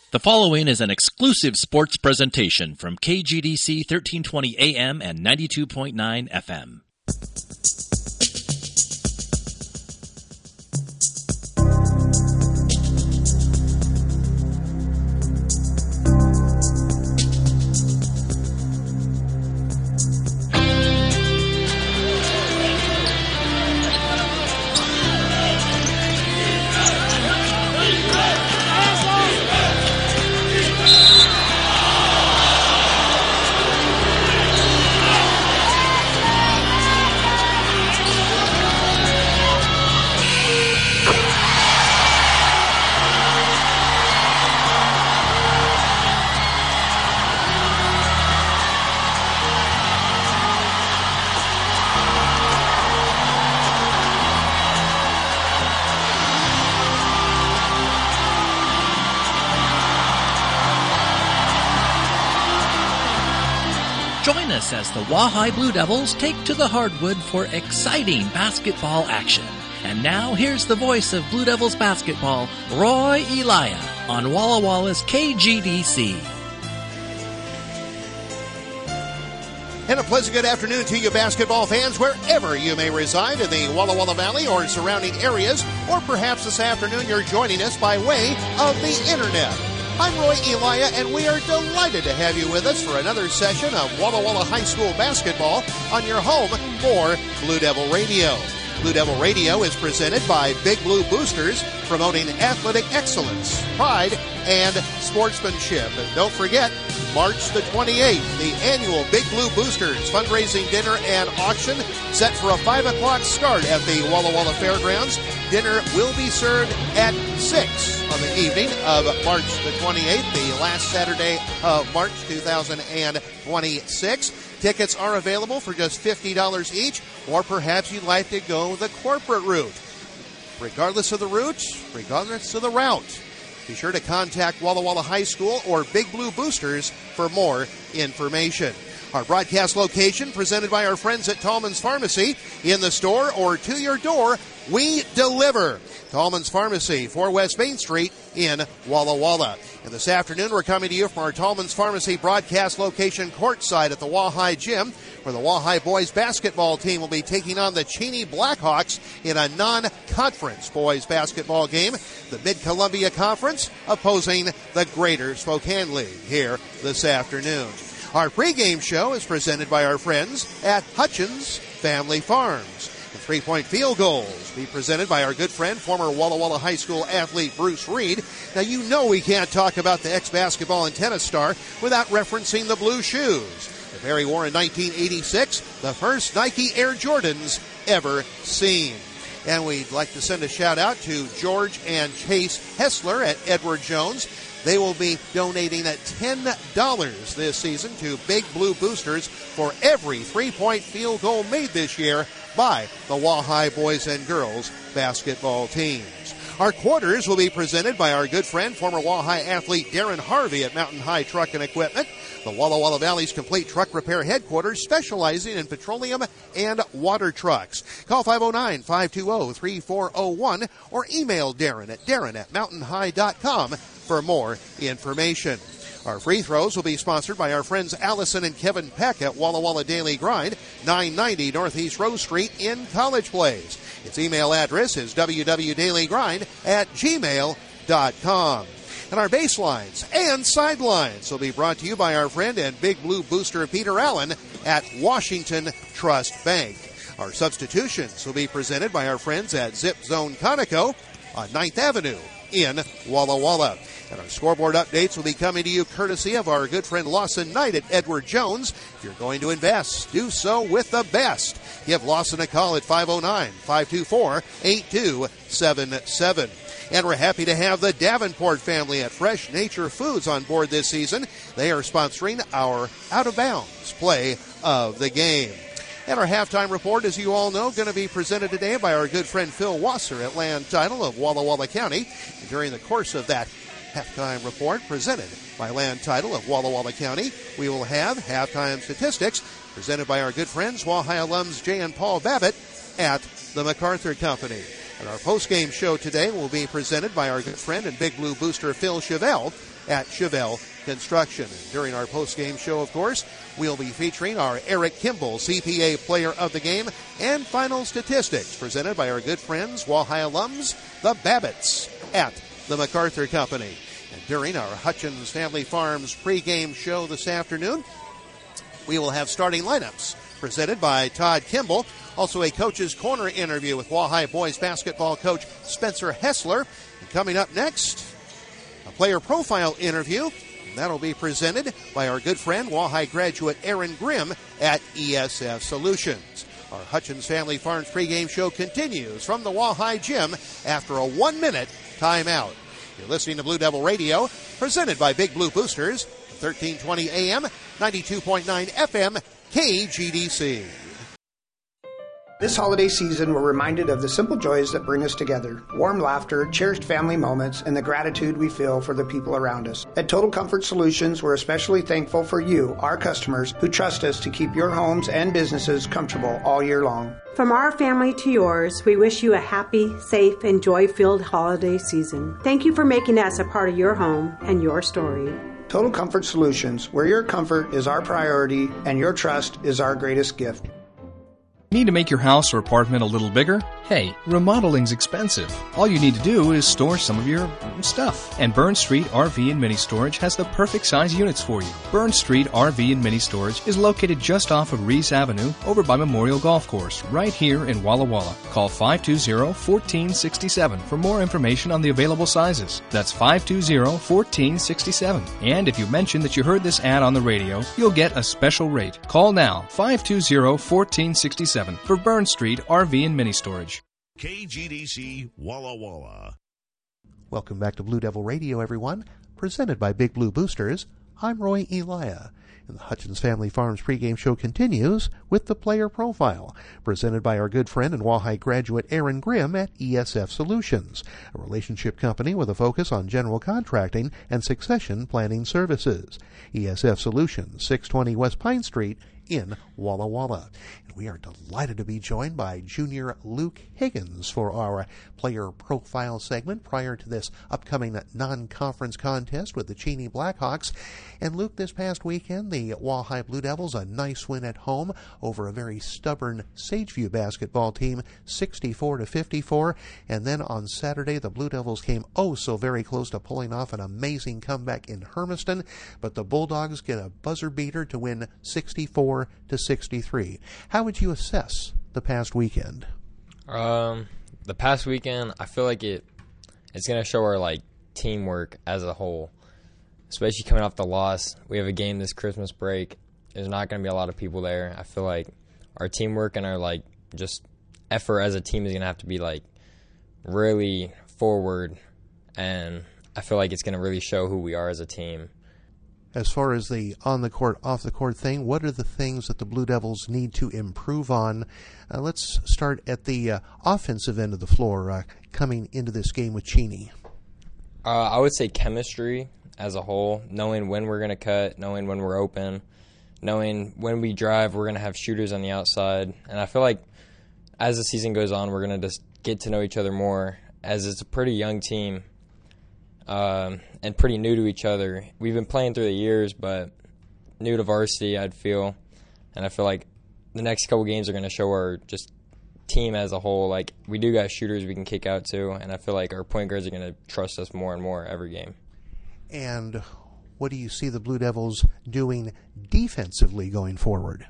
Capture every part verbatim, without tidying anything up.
The following is an exclusive sports presentation from K G D C thirteen twenty A M and ninety-two point nine F M. Join us as the Wahai Blue Devils take to the hardwood for exciting basketball action. And now here's the voice of Blue Devils basketball, Roy Elia, on Walla Walla's K G D C. And a pleasant good afternoon to you basketball fans wherever you may reside in the Walla Walla Valley or surrounding areas, or perhaps this afternoon you're joining us by way of the internet. I'm Roy Elia, and we are delighted to have you with us for another session of Walla Walla High School basketball on your home for Blue Devil Radio. Blue Devil Radio is presented by Big Blue Boosters, promoting athletic excellence, pride, and sportsmanship. And don't forget, March the twenty-eighth, the annual Big Blue Boosters fundraising dinner and auction set for a five o'clock start at the Walla Walla Fairgrounds. Dinner will be served at six on the evening of March the twenty-eighth, the last Saturday of March two thousand twenty-six. Tickets are available for just fifty dollars each, or perhaps you'd like to go the corporate route. Regardless of the route, regardless of the route, be sure to contact Walla Walla High School or Big Blue Boosters for more information. Our broadcast location presented by our friends at Tallman's Pharmacy. In the store or to your door, we deliver. Tallman's Pharmacy, four West Main Street in Walla Walla. And this afternoon, we're coming to you from our Tallman's Pharmacy broadcast location courtside at the Wahai Gym, where the Wahai boys basketball team will be taking on the Cheney Blackhawks in a non-conference boys basketball game. The Mid-Columbia Conference opposing the Greater Spokane League here this afternoon. Our pregame show is presented by our friends at Hutchins Family Farms. The three-point field goals be presented by our good friend, former Walla Walla High School athlete Bruce Reed. Now, you know we can't talk about the ex-basketball and tennis star without referencing the blue shoes. The pair he wore in nineteen eighty-six, the first Nike Air Jordans ever seen. And we'd like to send a shout-out to George and Chase Hessler at Edward Jones. They will be donating ten dollars this season to Big Blue Boosters for every three-point field goal made this year by the Wahai boys and girls basketball teams. Our quarters will be presented by our good friend, former Wahai athlete Darren Harvey at Mountain High Truck and Equipment, the Walla Walla Valley's complete truck repair headquarters, specializing in petroleum and water trucks. Call five oh nine, five two oh, three four oh one or email Darren at darren at mountain high dot com for more information. Our free throws will be sponsored by our friends Allison and Kevin Peck at Walla Walla Daily Grind, nine ninety Northeast Rose Street in College Place. Its email address is w w w dot daily grind at gmail dot com. And our baselines and sidelines will be brought to you by our friend and Big Blue Booster Peter Allen at Washington Trust Bank. Our substitutions will be presented by our friends at Zip Zone Conoco on ninth Avenue in Walla Walla. And our scoreboard updates will be coming to you courtesy of our good friend Lawson Knight at Edward Jones. If you're going to invest, do so with the best. Give Lawson a call at five oh nine, five two four, eight two seven seven. And we're happy to have the Davenport family at Fresh Nature Foods on board this season. They are sponsoring our out-of-bounds play of the game. And our halftime report, as you all know, going to be presented today by our good friend Phil Wasser at Land Title of Walla Walla County. And during the course of that halftime report presented by Land Title of Walla Walla County, we will have halftime statistics presented by our good friends, Wahai alums Jay and Paul Babbitt at the MacArthur Company. And our post-game show today will be presented by our good friend and Big Blue Booster Phil Chevelle at Chevelle Construction. And during our post-game show, of course, we'll be featuring our Eric Kimball C P A Player of the Game and final statistics presented by our good friends, Walleye alums, the Babbitts at the MacArthur Company. And during our Hutchins Family Farms pregame show this afternoon, we will have starting lineups presented by Todd Kimball. Also a Coach's Corner interview with Walleye boys basketball coach Spencer Hessler. And coming up next, a player profile interview. That'll be presented by our good friend, Walleye graduate Aaron Grimm at E S F Solutions. Our Hutchins Family Farms pregame show continues from the Walleye Gym after a one-minute timeout. You're listening to Blue Devil Radio, presented by Big Blue Boosters, thirteen twenty A M, ninety-two point nine F M, K G D C. This holiday season, we're reminded of the simple joys that bring us together, warm laughter, cherished family moments, and the gratitude we feel for the people around us. At Total Comfort Solutions, we're especially thankful for you, our customers, who trust us to keep your homes and businesses comfortable all year long. From our family to yours, we wish you a happy, safe, and joy-filled holiday season. Thank you for making us a part of your home and your story. Total Comfort Solutions, where your comfort is our priority and your trust is our greatest gift. Need to make your house or apartment a little bigger? Hey, remodeling's expensive. All you need to do is store some of your stuff. And Burn Street R V and Mini Storage has the perfect size units for you. Burn Street R V and Mini Storage is located just off of Reese Avenue over by Memorial Golf Course, right here in Walla Walla. Call five two zero, one four six seven for more information on the available sizes. That's five two zero, one four six seven. And if you mention that you heard this ad on the radio, you'll get a special rate. Call now, five two zero, one four six seven. For Burn Street R V and Mini Storage. K G D C Walla Walla. Welcome back to Blue Devil Radio, everyone. Presented by Big Blue Boosters, I'm Roy Elia. And the Hutchins Family Farms pregame show continues with the player profile, presented by our good friend and Walleye graduate Aaron Grimm at E S F Solutions, a relationship company with a focus on general contracting and succession planning services. E S F Solutions, six twenty West Pine Street in Walla Walla. And we are delighted to be joined by junior Luke Higgins for our player profile segment prior to this upcoming non-conference contest with the Cheney Blackhawks. And Luke, this past weekend, the Walleye Blue Devils, a nice win at home over a very stubborn Sageview basketball team, sixty-four to fifty-four. And then on Saturday, the Blue Devils came oh so very close to pulling off an amazing comeback in Hermiston, but the Bulldogs get a buzzer beater to win sixty-four to sixty-three. How would you assess the past weekend? Um, the past weekend, I feel like it it's going to show our like teamwork as a whole, especially coming off the loss. We have a game this Christmas break. There's not going to be a lot of people there. I feel like our teamwork and our like just effort as a team is going to have to be like really forward, and I feel like it's going to really show who we are as a team. As far as the on-the-court, off-the-court thing, what are the things that the Blue Devils need to improve on? Uh, let's start at the uh, offensive end of the floor uh, coming into this game with Cheney. Uh, I would say chemistry as a whole, knowing when we're going to cut, knowing when we're open, knowing when we drive we're going to have shooters on the outside. And I feel like as the season goes on, we're going to just get to know each other more, as it's a pretty young team. Um, and pretty new to each other. We've been playing through the years, but new to varsity, I'd feel. And I feel like the next couple games are going to show our just team as a whole. Like, we do got shooters we can kick out to, and I feel like our point guards are going to trust us more and more every game. And what do you see the Blue Devils doing defensively going forward?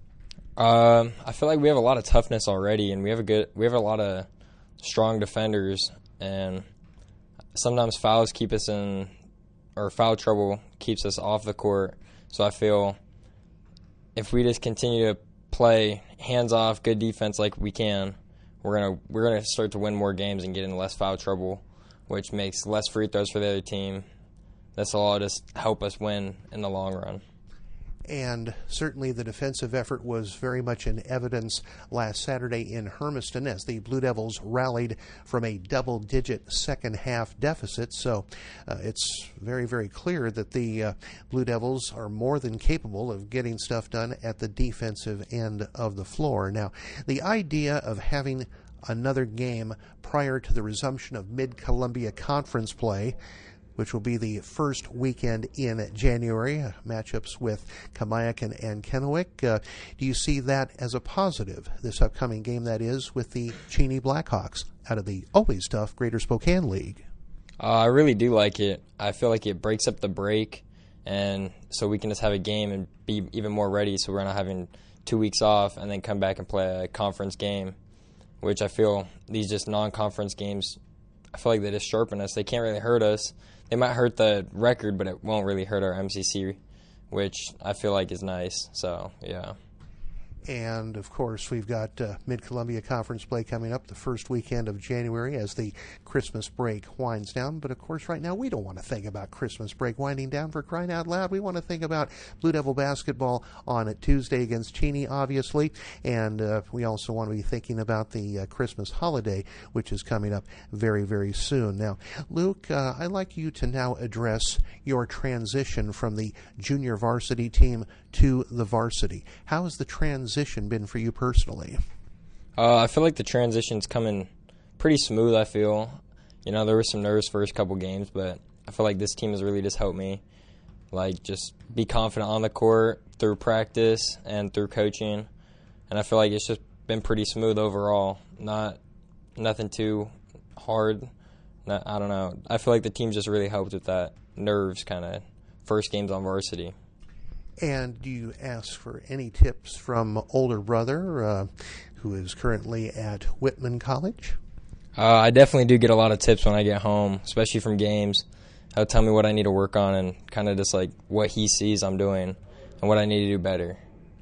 Um, I feel like we have a lot of toughness already, and we have a good, we have a lot of strong defenders, and sometimes fouls keep us in, or foul trouble keeps us off the court. So I feel if we just continue to play hands off, good defense like we can, we're gonna we're gonna start to win more games and get in less foul trouble, which makes less free throws for the other team. This will all just help us win in the long run. And certainly the defensive effort was very much in evidence last Saturday in Hermiston as the Blue Devils rallied from a double-digit second-half deficit. So uh, it's very, very clear that the uh, Blue Devils are more than capable of getting stuff done at the defensive end of the floor. Now, the idea of having another game prior to the resumption of Mid-Columbia Conference play which will be the first weekend in January, uh, matchups with Kamiakin and Kennewick. Uh, do you see that as a positive, this upcoming game that is, with the Cheney Blackhawks out of the always tough Greater Spokane League? Uh, I really do like it. I feel like it breaks up the break, and so we can just have a game and be even more ready, so we're not having two weeks off and then come back and play a conference game, which I feel these just non-conference games, I feel like they just sharpen us. They can't really hurt us. They might hurt the record, but it won't really hurt our M C C, which I feel like is nice. So, yeah. And, of course, we've got uh, Mid-Columbia Conference play coming up the first weekend of January as the Christmas break winds down. But, of course, right now we don't want to think about Christmas break winding down, for crying out loud. We want to think about Blue Devil basketball on a Tuesday against Cheney, obviously. And uh, we also want to be thinking about the uh, Christmas holiday, which is coming up very, very soon. Now, Luke, uh, I'd like you to now address your transition from the junior varsity team to the varsity. How has the transition been for you personally? Uh, I feel like the transition's coming pretty smooth, I feel. You know, there was some nerves first couple games, but I feel like this team has really just helped me, like, just be confident on the court through practice and through coaching. And I feel like it's just been pretty smooth overall. Not nothing too hard. Not, I don't know. I feel like the team's just really helped with that nerves kind of first games on varsity. And do you ask for any tips from older brother, uh, who is currently at Whitman College? Uh, I definitely do get a lot of tips when I get home, especially from games. He'll tell me what I need to work on and kind of just like what he sees I'm doing and what I need to do better.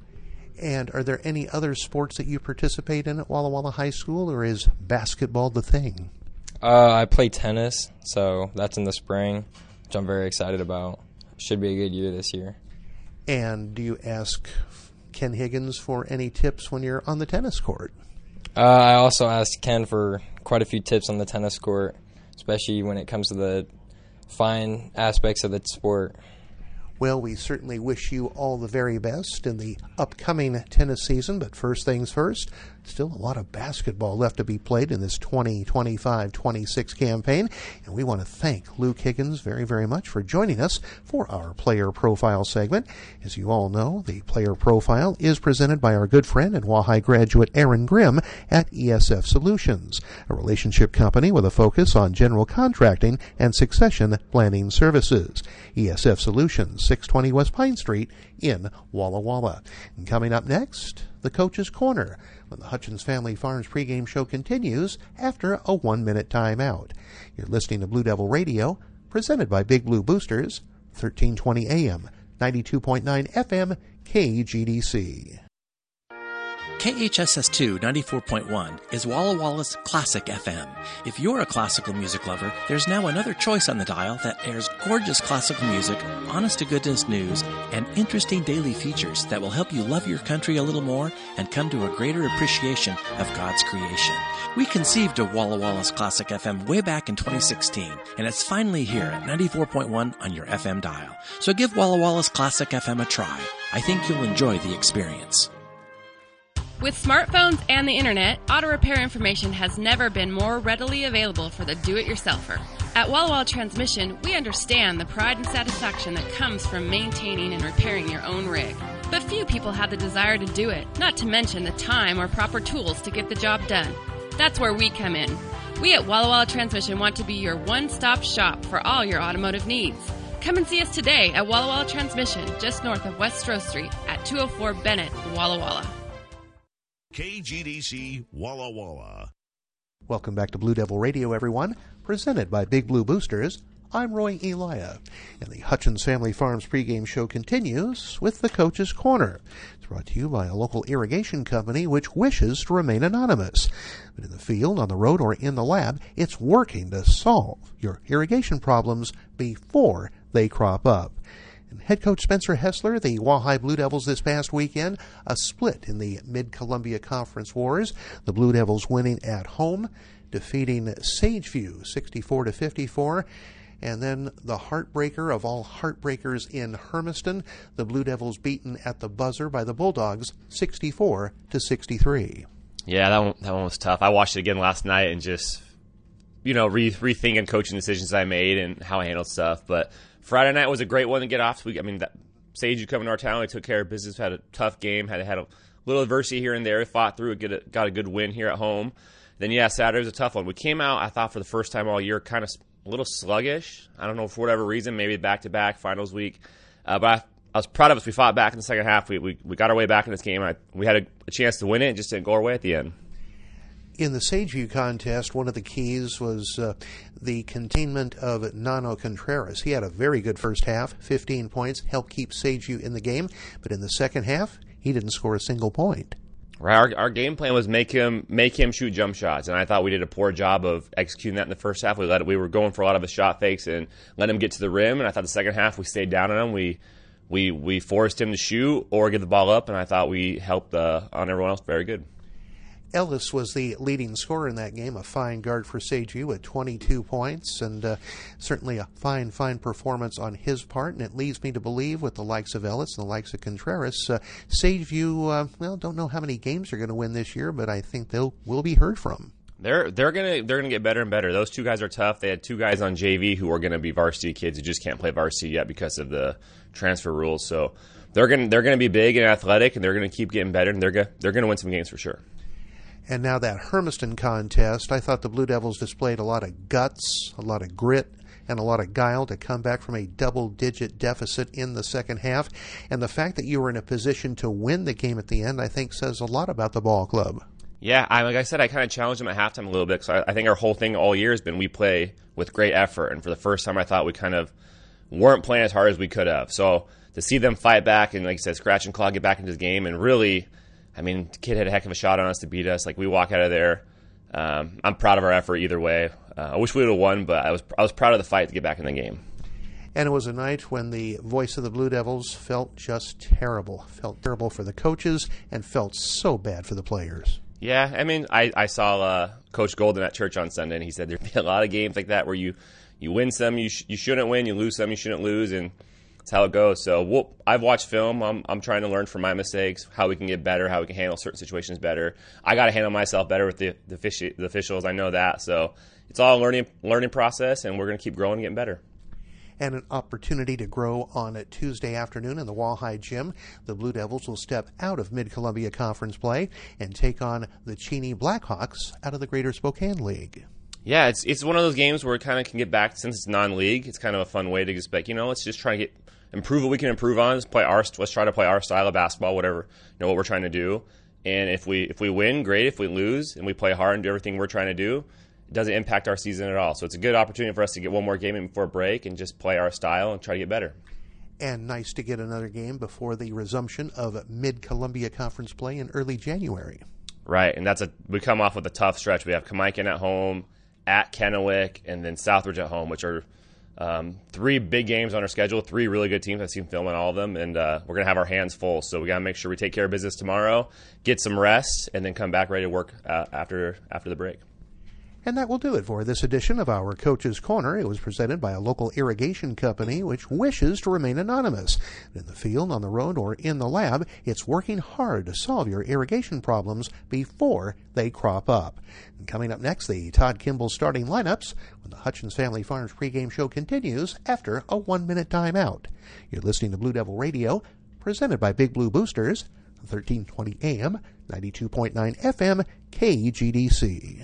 And are there any other sports that you participate in at Walla Walla High School, or is basketball the thing? Uh, I play tennis, so that's in the spring, which I'm very excited about. Should be a good year this year. And do you ask Ken Higgins for any tips when you're on the tennis court? Uh, I also asked Ken for quite a few tips on the tennis court, especially when it comes to the fine aspects of the sport. Well, we certainly wish you all the very best in the upcoming tennis season, but first things first, still a lot of basketball left to be played in this twenty twenty-five twenty-six campaign, and we want to thank Luke Higgins very, very much for joining us for our Player Profile segment. As you all know, the Player Profile is presented by our good friend and Wahai graduate Aaron Grimm at E S F Solutions, a relationship company with a focus on general contracting and succession planning services. E S F Solutions, six twenty West Pine Street in Walla Walla. And coming up next, the Coach's Corner, when the Hutchins Family Farms pregame show continues after a one-minute timeout. You're listening to Blue Devil Radio, presented by Big Blue Boosters, thirteen twenty A M, ninety-two point nine F M, K G D C. K H S S two ninety-four point one is Walla Walla's Classic F M. If you're a classical music lover, there's now another choice on the dial that airs gorgeous classical music, honest-to-goodness news, and interesting daily features that will help you love your country a little more and come to a greater appreciation of God's creation. We conceived of Walla Walla's Classic F M way back in twenty sixteen, and it's finally here at ninety-four point one on your F M dial. So give Walla Walla's Classic F M a try. I think you'll enjoy the experience. With smartphones and the internet, auto repair information has never been more readily available for the do-it-yourselfer. At Walla Walla Transmission, we understand the pride and satisfaction that comes from maintaining and repairing your own rig. But few people have the desire to do it, not to mention the time or proper tools to get the job done. That's where we come in. We at Walla Walla Transmission want to be your one-stop shop for all your automotive needs. Come and see us today at Walla Walla Transmission, just north of West Stroh Street at two oh four Bennett, Walla Walla. K G D C Walla Walla. Welcome back to Blue Devil Radio, everyone, presented by Big Blue Boosters. I'm Roy Elia, and the Hutchins Family Farms pregame show continues with the Coach's Corner. It's brought to you by a local irrigation company which wishes to remain anonymous. But in the field, on the road, or in the lab, it's working to solve your irrigation problems before they crop up. And head coach Spencer Hessler, the Wahai Blue Devils this past weekend, a split in the Mid-Columbia Conference Wars. The Blue Devils winning at home, defeating Sageview sixty-four to fifty-four. And then the heartbreaker of all heartbreakers in Hermiston, the Blue Devils beaten at the buzzer by the Bulldogs sixty-four to sixty-three. Yeah, that one, that one was tough. I watched it again last night and just you know, re- rethinking coaching decisions I made and how I handled stuff. But Friday night was a great one to get off. I mean, that, Sage, you coming to our town, we took care of business, had a tough game, had had a little adversity here and there, fought through, get a, got a good win here at home. Then, yeah, Saturday was a tough one. We came out, I thought, for the first time all year, kind of a little sluggish. I don't know, for whatever reason, maybe back-to-back finals week. Uh, but I, I was proud of us. We fought back in the second half. We we, we got our way back in this game. I, we had a, a chance to win it. It just didn't go our way at the end. In the Sageview contest, one of the keys was uh, the containment of Nano Contreras. He had a very good first half, fifteen points, helped keep Sageview in the game. But in the second half, he didn't score a single point. Right, our, our game plan was make him make him shoot jump shots, and I thought we did a poor job of executing that in the first half. We let we were going for a lot of his shot fakes and let him get to the rim, and I thought the second half we stayed down on him. We we we forced him to shoot or give the ball up, and I thought we helped uh, on everyone else very good. Ellis was the leading scorer in that game, a fine guard for Sageview with twenty-two points, and uh, certainly a fine, fine performance on his part. And it leads me to believe, with the likes of Ellis and the likes of Contreras, uh, Sageview, uh, well, don't know how many games they're going to win this year, but I think they'll will be heard from. They're they're gonna they're gonna get better and better. Those two guys are tough. They had two guys on J V who are gonna be varsity kids who just can't play varsity yet because of the transfer rules. So they're gonna they're gonna be big and athletic, and they're gonna keep getting better, and they're gonna they're gonna win some games for sure. And now that Hermiston contest, I thought the Blue Devils displayed a lot of guts, a lot of grit, and a lot of guile to come back from a double-digit deficit in the second half. And the fact that you were in a position to win the game at the end, I think, says a lot about the ball club. Yeah, I, like I said, I kind of challenged them at halftime a little bit. So I, I think our whole thing all year has been we play with great effort. And for the first time, I thought we kind of weren't playing as hard as we could have. So to see them fight back and, like I said, scratch and claw, get back into the game, and really, I mean, the kid had a heck of a shot on us to beat us. Like, we walk out of there. Um, I'm proud of our effort either way. Uh, I wish we would have won, but I was I was proud of the fight to get back in the game. And it was a night when the voice of the Blue Devils felt just terrible. Felt terrible for the coaches and felt so bad for the players. Yeah, I mean, I, I saw uh, Coach Golden at church on Sunday, and he said there'd be a lot of games like that where you, you win some, you sh- you shouldn't win, you lose some, you shouldn't lose, and that's how it goes. So we'll, I've watched film. I'm I'm trying to learn from my mistakes, how we can get better, how we can handle certain situations better. I got to handle myself better with the the, fish, the officials. I know that. So it's all a learning learning process, and we're going to keep growing and getting better. And an opportunity to grow on a Tuesday afternoon in the Walleye Gym. The Blue Devils will step out of Mid-Columbia Conference play and take on the Cheney Blackhawks out of the Greater Spokane League. Yeah, it's it's one of those games where it kind of can get back, since it's non-league. It's kind of a fun way to just like, you know, let's just try and get improve what we can improve on. Let's play our let's try to play our style of basketball, whatever, you know, what we're trying to do. And if we if we win, great. If we lose and we play hard and do everything we're trying to do, it doesn't impact our season at all. So it's a good opportunity for us to get one more game in before break and just play our style and try to get better. And nice to get another game before the resumption of Mid-Columbia Conference play in early January. Right, and that's a we come off with a tough stretch. We have Kamaikan at home, at Kennewick, and then Southridge at home, which are um, three big games on our schedule, three really good teams. I've seen film on all of them, and uh, we're going to have our hands full. So we got to make sure we take care of business tomorrow, get some rest, and then come back ready to work uh, after after the break. And that will do it for this edition of our Coach's Corner. It was presented by a local irrigation company which wishes to remain anonymous. In the field, on the road, or in the lab, it's working hard to solve your irrigation problems before they crop up. And coming up next, the Todd Kimball starting lineups when the Hutchins Family Farms pregame show continues after a one-minute timeout. You're listening to Blue Devil Radio, presented by Big Blue Boosters, thirteen twenty A M, ninety-two point nine F M, K G D C.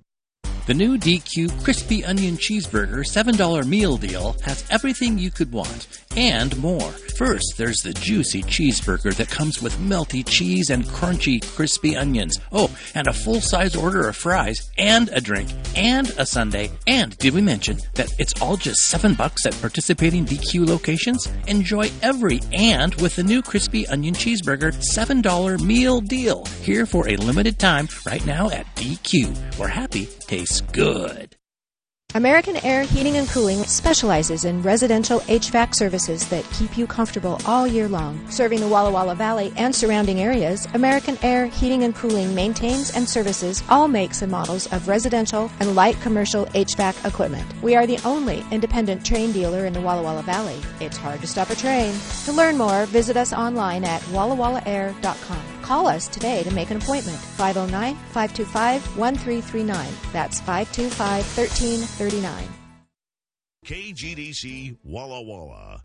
The new D Q Crispy Onion Cheeseburger seven dollar meal deal has everything you could want and more. First, there's the juicy cheeseburger that comes with melty cheese and crunchy crispy onions. Oh, and a full-size order of fries and a drink and a sundae. And did we mention that it's all just seven bucks at participating D Q locations? Enjoy every and with the new Crispy Onion Cheeseburger seven dollar meal deal. Here for a limited time right now at D Q, where happy tastes good. American Air Heating and Cooling specializes in residential H V A C services that keep you comfortable all year long. Serving the Walla Walla Valley and surrounding areas, American Air Heating and Cooling maintains and services all makes and models of residential and light commercial H V A C equipment. We are the only independent train dealer in the Walla Walla Valley. It's hard to stop a train. To learn more, visit us online at walla walla air dot com. Call us today to make an appointment. five oh nine, five two five, one three three nine. That's five two five, one three three nine. K G D C Walla Walla.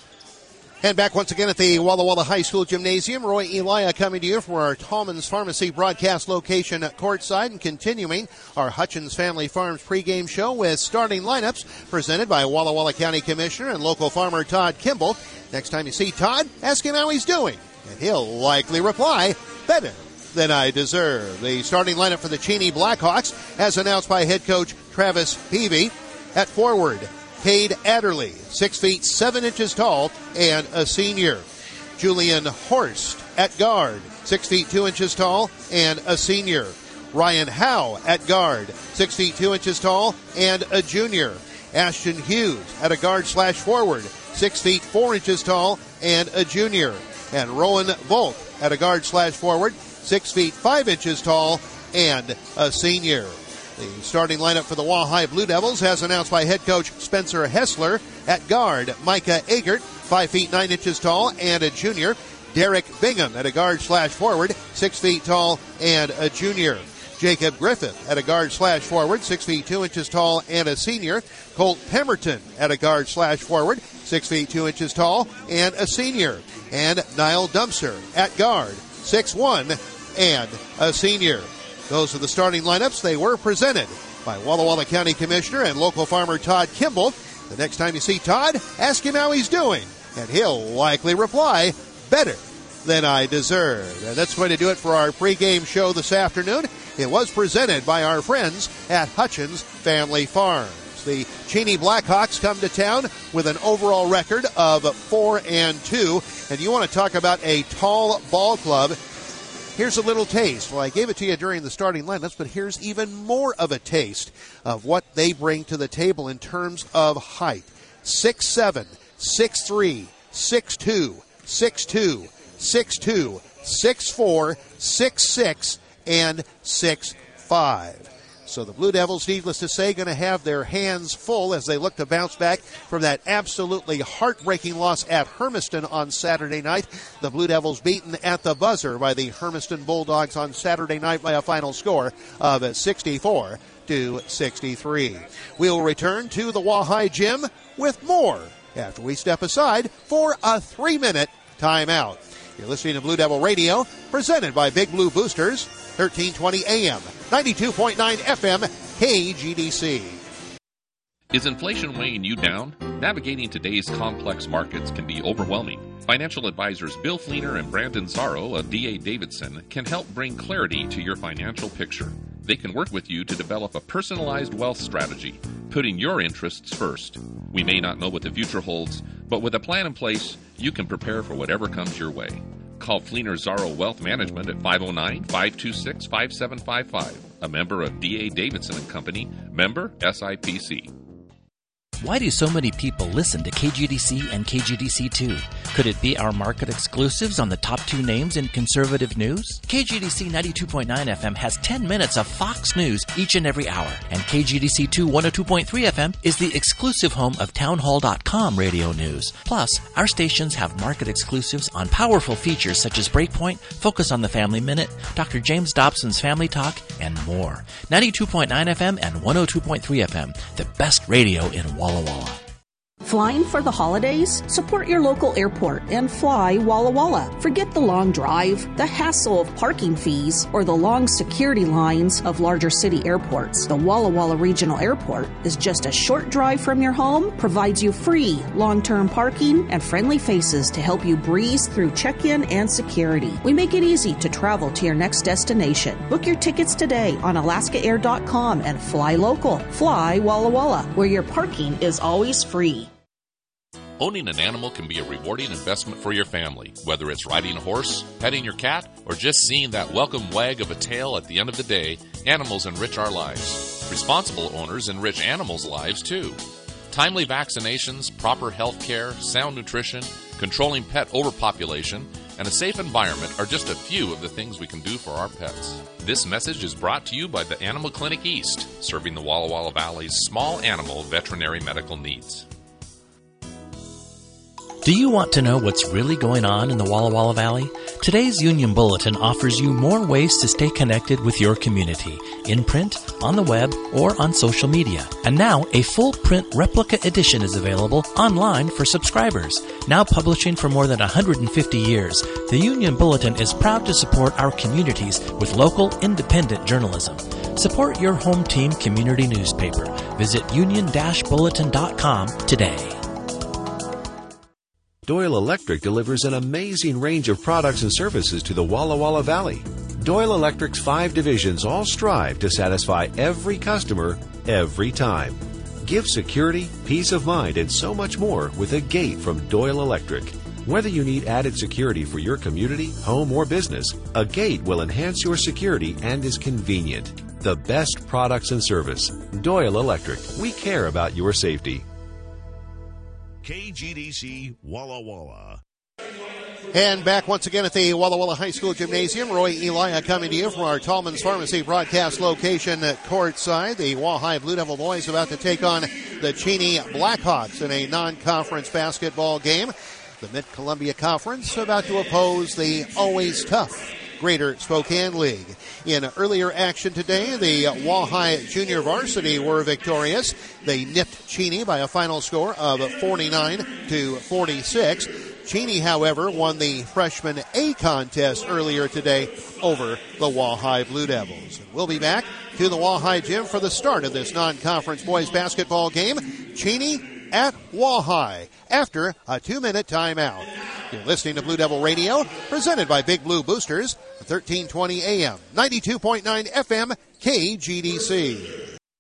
And back once again at the Walla Walla High School Gymnasium. Roy Elia coming to you from our Tallman's Pharmacy broadcast location at courtside, and continuing our Hutchins Family Farms pregame show with starting lineups presented by Walla Walla County Commissioner and local farmer Todd Kimball. Next time you see Todd, ask him how he's doing, and he'll likely reply, better than I deserve. The starting lineup for the Cheney Blackhawks, as announced by head coach Travis Peavy. At forward, Cade Adderley, six feet seven inches tall and a senior. Julian Horst at guard, six feet two inches tall and a senior. Ryan Howe at guard, six feet two inches tall and a junior. Ashton Hughes at a guard slash forward, six feet four inches tall and a junior. And Rowan Volk at a guard slash forward, six feet five inches tall and a senior. The starting lineup for the Wahai Blue Devils, as announced by head coach Spencer Hessler. At guard, Micah Agert, five feet nine inches tall and a junior. Derek Bingham at a guard slash forward, six feet tall and a junior. Jacob Griffith at a guard slash forward, six feet two inches tall and a senior. Colt Pemberton at a guard slash forward, six feet two inches tall and a senior. And Niall Dumpster at guard, six one and a senior. Those are the starting lineups. They were presented by Walla Walla County Commissioner and local farmer Todd Kimball. The next time you see Todd, ask him how he's doing, and he'll likely reply, better than I deserve. And that's going to do it for our pregame show this afternoon. It was presented by our friends at Hutchins Family Farms. The Cheney Blackhawks come to town with an overall record of four and two. And you want to talk about a tall ball club. Here's a little taste. Well, I gave it to you during the starting lineups, but here's even more of a taste of what they bring to the table in terms of height. six seven, six three, six two, six two, six two, six four, six six, and six five. So the Blue Devils, needless to say, going to have their hands full as they look to bounce back from that absolutely heartbreaking loss at Hermiston on Saturday night. The Blue Devils beaten at the buzzer by the Hermiston Bulldogs on Saturday night by a final score of sixty-four to sixty-three. We'll return to the Wahai Gym with more after we step aside for a three-minute timeout. You're listening to Blue Devil Radio, presented by Big Blue Boosters, thirteen twenty A M, ninety-two point nine F M, K G D C. Is inflation weighing you down? Navigating today's complex markets can be overwhelming. Financial advisors Bill Fleener and Brandon Zaro of D A Davidson can help bring clarity to your financial picture. They can work with you to develop a personalized wealth strategy, putting your interests first. We may not know what the future holds, but with a plan in place, you can prepare for whatever comes your way. Call Fleener Zaro Wealth Management at five oh nine, five two six, five seven five five, a member of D A Davidson and Company, member S I P C. Why do so many people listen to K G D C and K G D C two? Could it be our market exclusives on the top two names in conservative news? K G D C ninety-two point nine F M has ten minutes of Fox News each and every hour, and K G D C two one oh two point three F M is the exclusive home of townhall dot com radio news. Plus, our stations have market exclusives on powerful features such as Breakpoint, Focus on the Family Minute, Doctor James Dobson's Family Talk, and more. ninety-two point nine F M and one oh two point three F M, the best radio in Walla Walla. Flying for the holidays? Support your local airport and fly Walla Walla. Forget the long drive, the hassle of parking fees, or the long security lines of larger city airports. The Walla Walla Regional Airport is just a short drive from your home, provides you free long-term parking and friendly faces to help you breeze through check-in and security. We make it easy to travel to your next destination. Book your tickets today on alaska air dot com and fly local. Fly Walla Walla, where your parking is always free. Owning an animal can be a rewarding investment for your family, whether it's riding a horse, petting your cat, or just seeing that welcome wag of a tail at the end of the day. Animals enrich our lives. Responsible owners enrich animals' lives too. Timely vaccinations, proper health care, sound nutrition, controlling pet overpopulation, and a safe environment are just a few of the things we can do for our pets. This message is brought to you by the Animal Clinic East, serving the Walla Walla Valley's small animal veterinary medical needs. Do you want to know what's really going on in the Walla Walla Valley? Today's Union Bulletin offers you more ways to stay connected with your community, in print, on the web, or on social media. And now, a full print replica edition is available online for subscribers. Now publishing for more than one hundred fifty years, the Union Bulletin is proud to support our communities with local, independent journalism. Support your home team community newspaper. Visit union dash bulletin dot com today. Doyle Electric delivers an amazing range of products and services to the Walla Walla Valley. Doyle Electric's five divisions all strive to satisfy every customer, every time. Give security, peace of mind, and so much more with a gate from Doyle Electric. Whether you need added security for your community, home, or business, a gate will enhance your security and is convenient. The best products and service. Doyle Electric. We care about your safety. K G D C Walla Walla. And back once again at the Walla Walla High School Gymnasium, Roy Elia coming to you from our Tallman's Pharmacy broadcast location at courtside. The Wahai Blue Devil boys about to take on the Cheney Blackhawks in a non-conference basketball game. The Mid-Columbia Conference about to oppose the always tough Greater Spokane League. In earlier action today, the Wahai Junior Varsity were victorious. They nipped Cheney by a final score of forty-nine to forty-six. Cheney, however, won the freshman A contest earlier today over the Wahai Blue Devils. We'll be back to the Wahai Gym for the start of this non-conference boys basketball game. Cheney at Wahai after a two-minute timeout. You're listening to Blue Devil Radio, presented by Big Blue Boosters, thirteen twenty A M, ninety-two point nine F M, K G D C.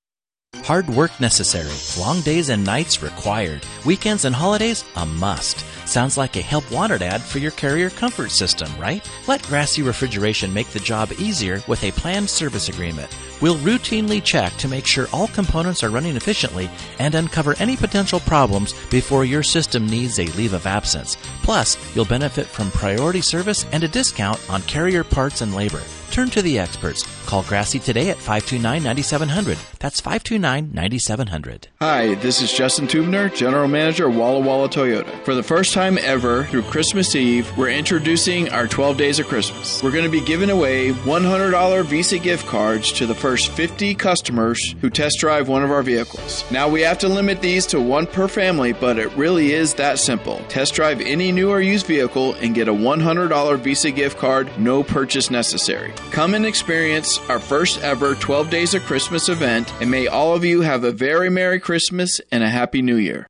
Hard work necessary, long days and nights required, weekends and holidays a must. Sounds like a help wanted ad for your Carrier comfort system, right? Let Grassy Refrigeration make the job easier with a planned service agreement. We'll routinely check to make sure all components are running efficiently and uncover any potential problems before your system needs a leave of absence. Plus, you'll benefit from priority service and a discount on Carrier parts and labor. Turn to the experts. Call Grassy today at five two nine, nine seven zero zero. That's five two nine, nine seven zero zero. Hi, this is Justin Tubner, General Manager of Walla Walla Toyota. For the first time ever, through Christmas Eve, we're introducing our twelve Days of Christmas. We're going to be giving away one hundred dollars Visa gift cards to the first fifty customers who test drive one of our vehicles. Now, we have to limit these to one per family, but it really is that simple. Test drive any new or used vehicle and get a one hundred dollars Visa gift card, no purchase necessary. Come and experience our first ever twelve Days of Christmas event, and may all of you have a very Merry Christmas and a Happy New Year.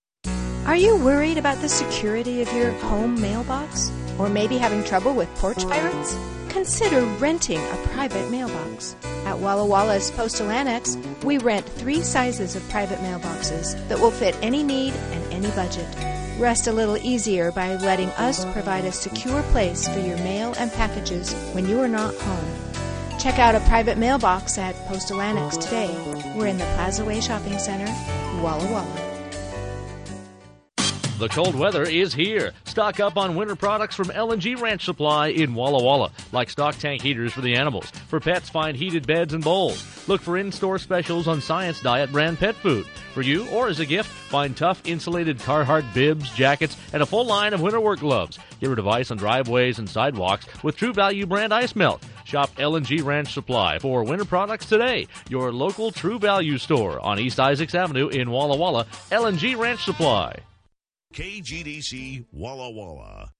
Are you worried about the security of your home mailbox? Or maybe having trouble with porch pirates? Consider renting a private mailbox. At Walla Walla's Postal Annex, we rent three sizes of private mailboxes that will fit any need and any budget. Rest a little easier by letting us provide a secure place for your mail and packages when you are not home. Check out a private mailbox at Postal Annex today. We're in the Plaza Way Shopping Center, Walla Walla. The cold weather is here. Stock up on winter products from L and G Ranch Supply in Walla Walla, like stock tank heaters for the animals. For pets, find heated beds and bowls. Look for in-store specials on Science Diet brand pet food. For you or as a gift, find tough insulated Carhartt bibs, jackets, and a full line of winter work gloves. Get rid of ice on driveways and sidewalks with True Value brand ice melt. Shop L and G Ranch Supply for winter products today. Your local True Value store on East Isaacs Avenue in Walla Walla. L and G Ranch Supply. K G D C Walla Walla.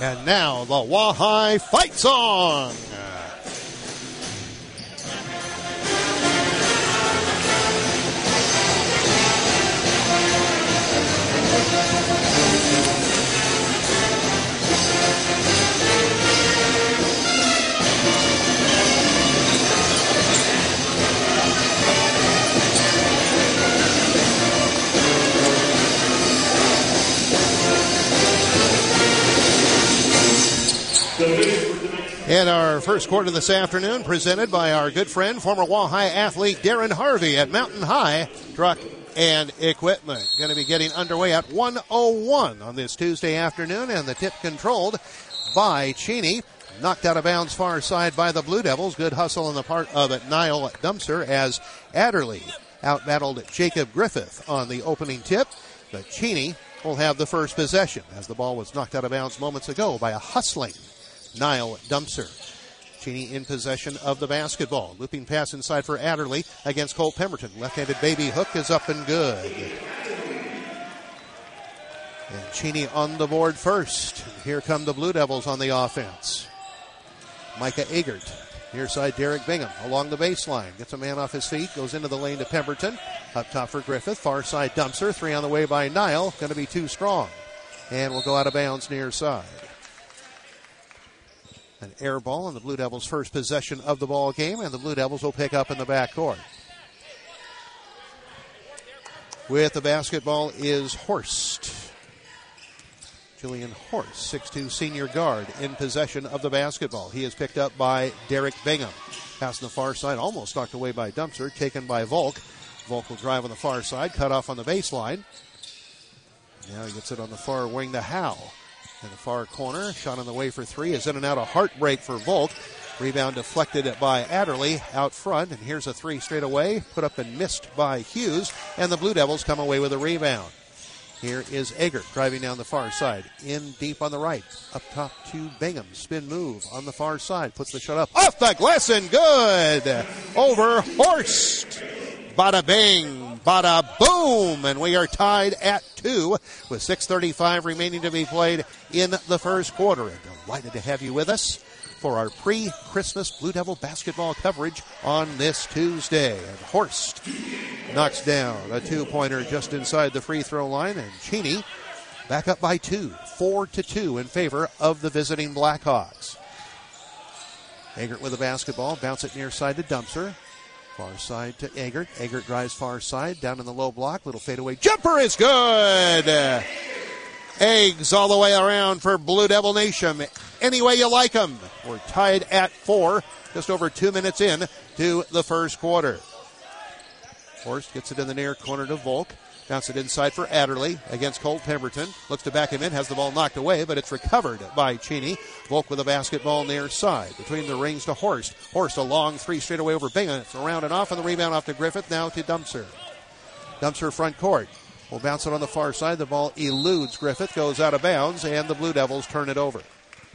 And now the Wahai Fight Song. In our first quarter this afternoon, presented by our good friend, former Wahai athlete Darren Harvey at Mountain High Truck and Equipment. Going to be getting underway at one oh one on this Tuesday afternoon, and the tip controlled by Cheney. Knocked out of bounds far side by the Blue Devils. Good hustle on the part of Niall Dumpster as Adderley outbattled Jacob Griffith on the opening tip. But Cheney will have the first possession as the ball was knocked out of bounds moments ago by a hustling Niall Dumpster. Cheney in possession of the basketball. Looping pass inside for Adderley against Cole Pemberton. Left-handed baby hook is up and good. And Cheney on the board first. Here come the Blue Devils on the offense. Micah Agert. Near side Derek Bingham along the baseline. Gets a man off his feet. Goes into the lane to Pemberton. Up top for Griffith. Far side Dumpster. Three on the way by Niall. Going to be too strong. And will go out of bounds near side. An air ball on the Blue Devils' first possession of the ball game, and the Blue Devils will pick up in the backcourt. With the basketball is Horst. Julian Horst, six two senior guard, in possession of the basketball. He is picked up by Derek Bingham. Pass on the far side, almost knocked away by Dumpster, taken by Volk. Volk will drive on the far side, cut off on the baseline. Now he gets it on the far wing to Howe. In the far corner, shot on the way for three is in and out. A heartbreak for Volk. Rebound deflected by Adderley out front, and here's a three straight away, put up and missed by Hughes, and the Blue Devils come away with a rebound. Here is Agert driving down the far side, in deep on the right, up top to Bingham. Spin move on the far side, puts the shot up, off the glass and good! Over Horst. Bada bing, bada boom, and we are tied at two with six thirty-five remaining to be played in the first quarter. And delighted to have you with us for our pre-Christmas Blue Devil basketball coverage on this Tuesday. And Horst knocks down a two-pointer just inside the free throw line, and Cheney back up by two, four to two in favor of the visiting Blackhawks. Agert with the basketball, bounce it near side to Dumpster. Far side to Agert. Agert drives far side, down in the low block. Little fadeaway jumper is good. Eggs all the way around for Blue Devil Nation. Any way you like them. We're tied at four, just over two minutes in to the first quarter. Horst gets it in the near corner to Volk. Bounce it inside for Adderley against Colt Pemberton. Looks to back him in, has the ball knocked away, but it's recovered by Cheney. Volk with the basketball near side. Between the rings to Horst. Horst a long three straight away over Bingham. It's around and off, and the rebound off to Griffith, now to Dumpster. Dumpster front court. Will bounce it on the far side. The ball eludes Griffith, goes out of bounds, and the Blue Devils turn it over.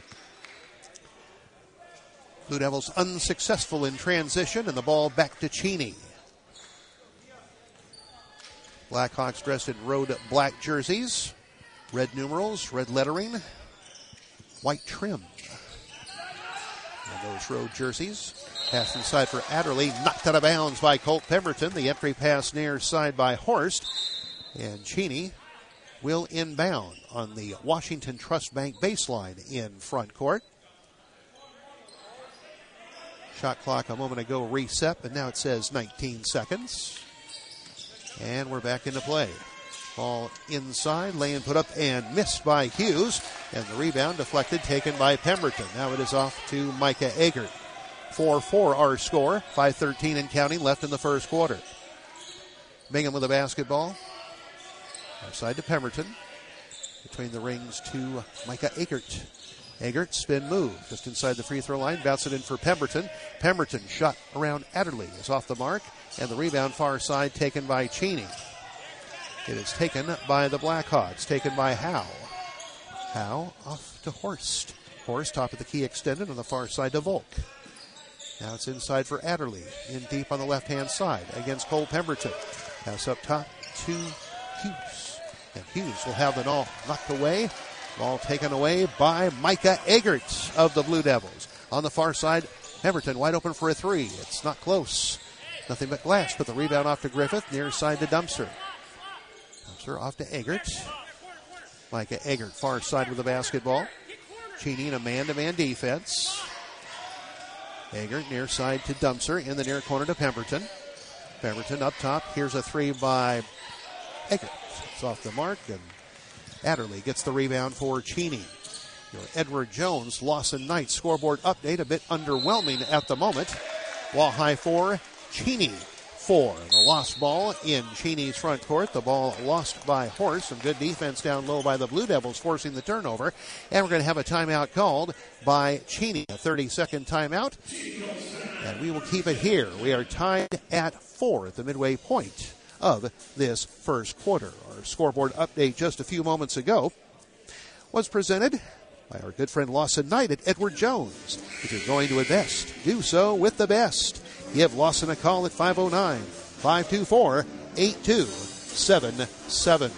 Blue Devils unsuccessful in transition, and the ball back to Cheney. Blackhawks dressed in road black jerseys, red numerals, red lettering, white trim. And those road jerseys. Pass inside for Adderley, knocked out of bounds by Colt Pemberton. The entry pass near side by Horst. And Cheney will inbound on the Washington Trust Bank baseline in front court. Shot clock a moment ago reset, but now it says nineteen seconds. And we're back into play. Ball inside, lay-in put up and missed by Hughes. And the rebound deflected, taken by Pemberton. Now it is off to Micah Agert. four four our score. five thirteen and counting left in the first quarter. Bingham with the basketball. Outside to Pemberton. Between the rings to Micah Agert. Agert, spin move, just inside the free throw line. Bounce it in for Pemberton. Pemberton shot around Adderley is off the mark. And the rebound far side taken by Cheney. It is taken by the Blackhawks, taken by Howe. Howe off to Horst. Horst top of the key extended on the far side to Volk. Now it's inside for Adderley, in deep on the left-hand side against Cole Pemberton. Pass up top to Hughes. And Hughes will have the ball knocked away Ball taken away by Micah Eggert of the Blue Devils. On the far side, Pemberton wide open for a three. It's not close. Nothing but glass, but the rebound off to Griffith, near side to Dumpster. Dumpster off to Eggert. Micah Eggert, far side with the basketball. Cheney in a man-to-man defense. Eggert near side to Dumpster, in the near corner to Pemberton. Pemberton up top. Here's a three by Eggert. It's off the mark, and Adderley gets the rebound for Cheney. Your Edward Jones, Lawson Knight scoreboard update, a bit underwhelming at the moment. Walleye four, Cheney four. The lost ball in Cheney's front court. The ball lost by Horst. Some good defense down low by the Blue Devils, forcing the turnover. And we're going to have a timeout called by Cheney. A thirty-second timeout. And we will keep it here. We are tied at four at the midway point of this first quarter. Our scoreboard update just a few moments ago was presented by our good friend Lawson Knight at Edward Jones. If you're going to invest, do so with the best. Give Lawson a call at five oh nine, five two four, eight two seven seven.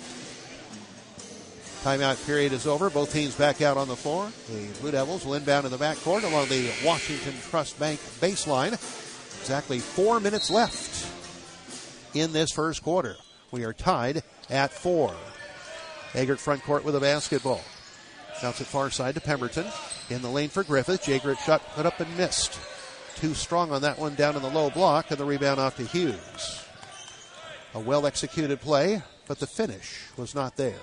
Timeout period is over. Both teams back out on the floor. The Blue Devils will inbound in the backcourt along the Washington Trust Bank baseline. Exactly four minutes left in this first quarter. We are tied at four. Eggert front court with a basketball. Bounce it far side to Pemberton. In the lane for Griffith. Jay Grip shot put up and missed. Too strong on that one down in the low block, and the rebound off to Hughes. A well-executed play, but the finish was not there.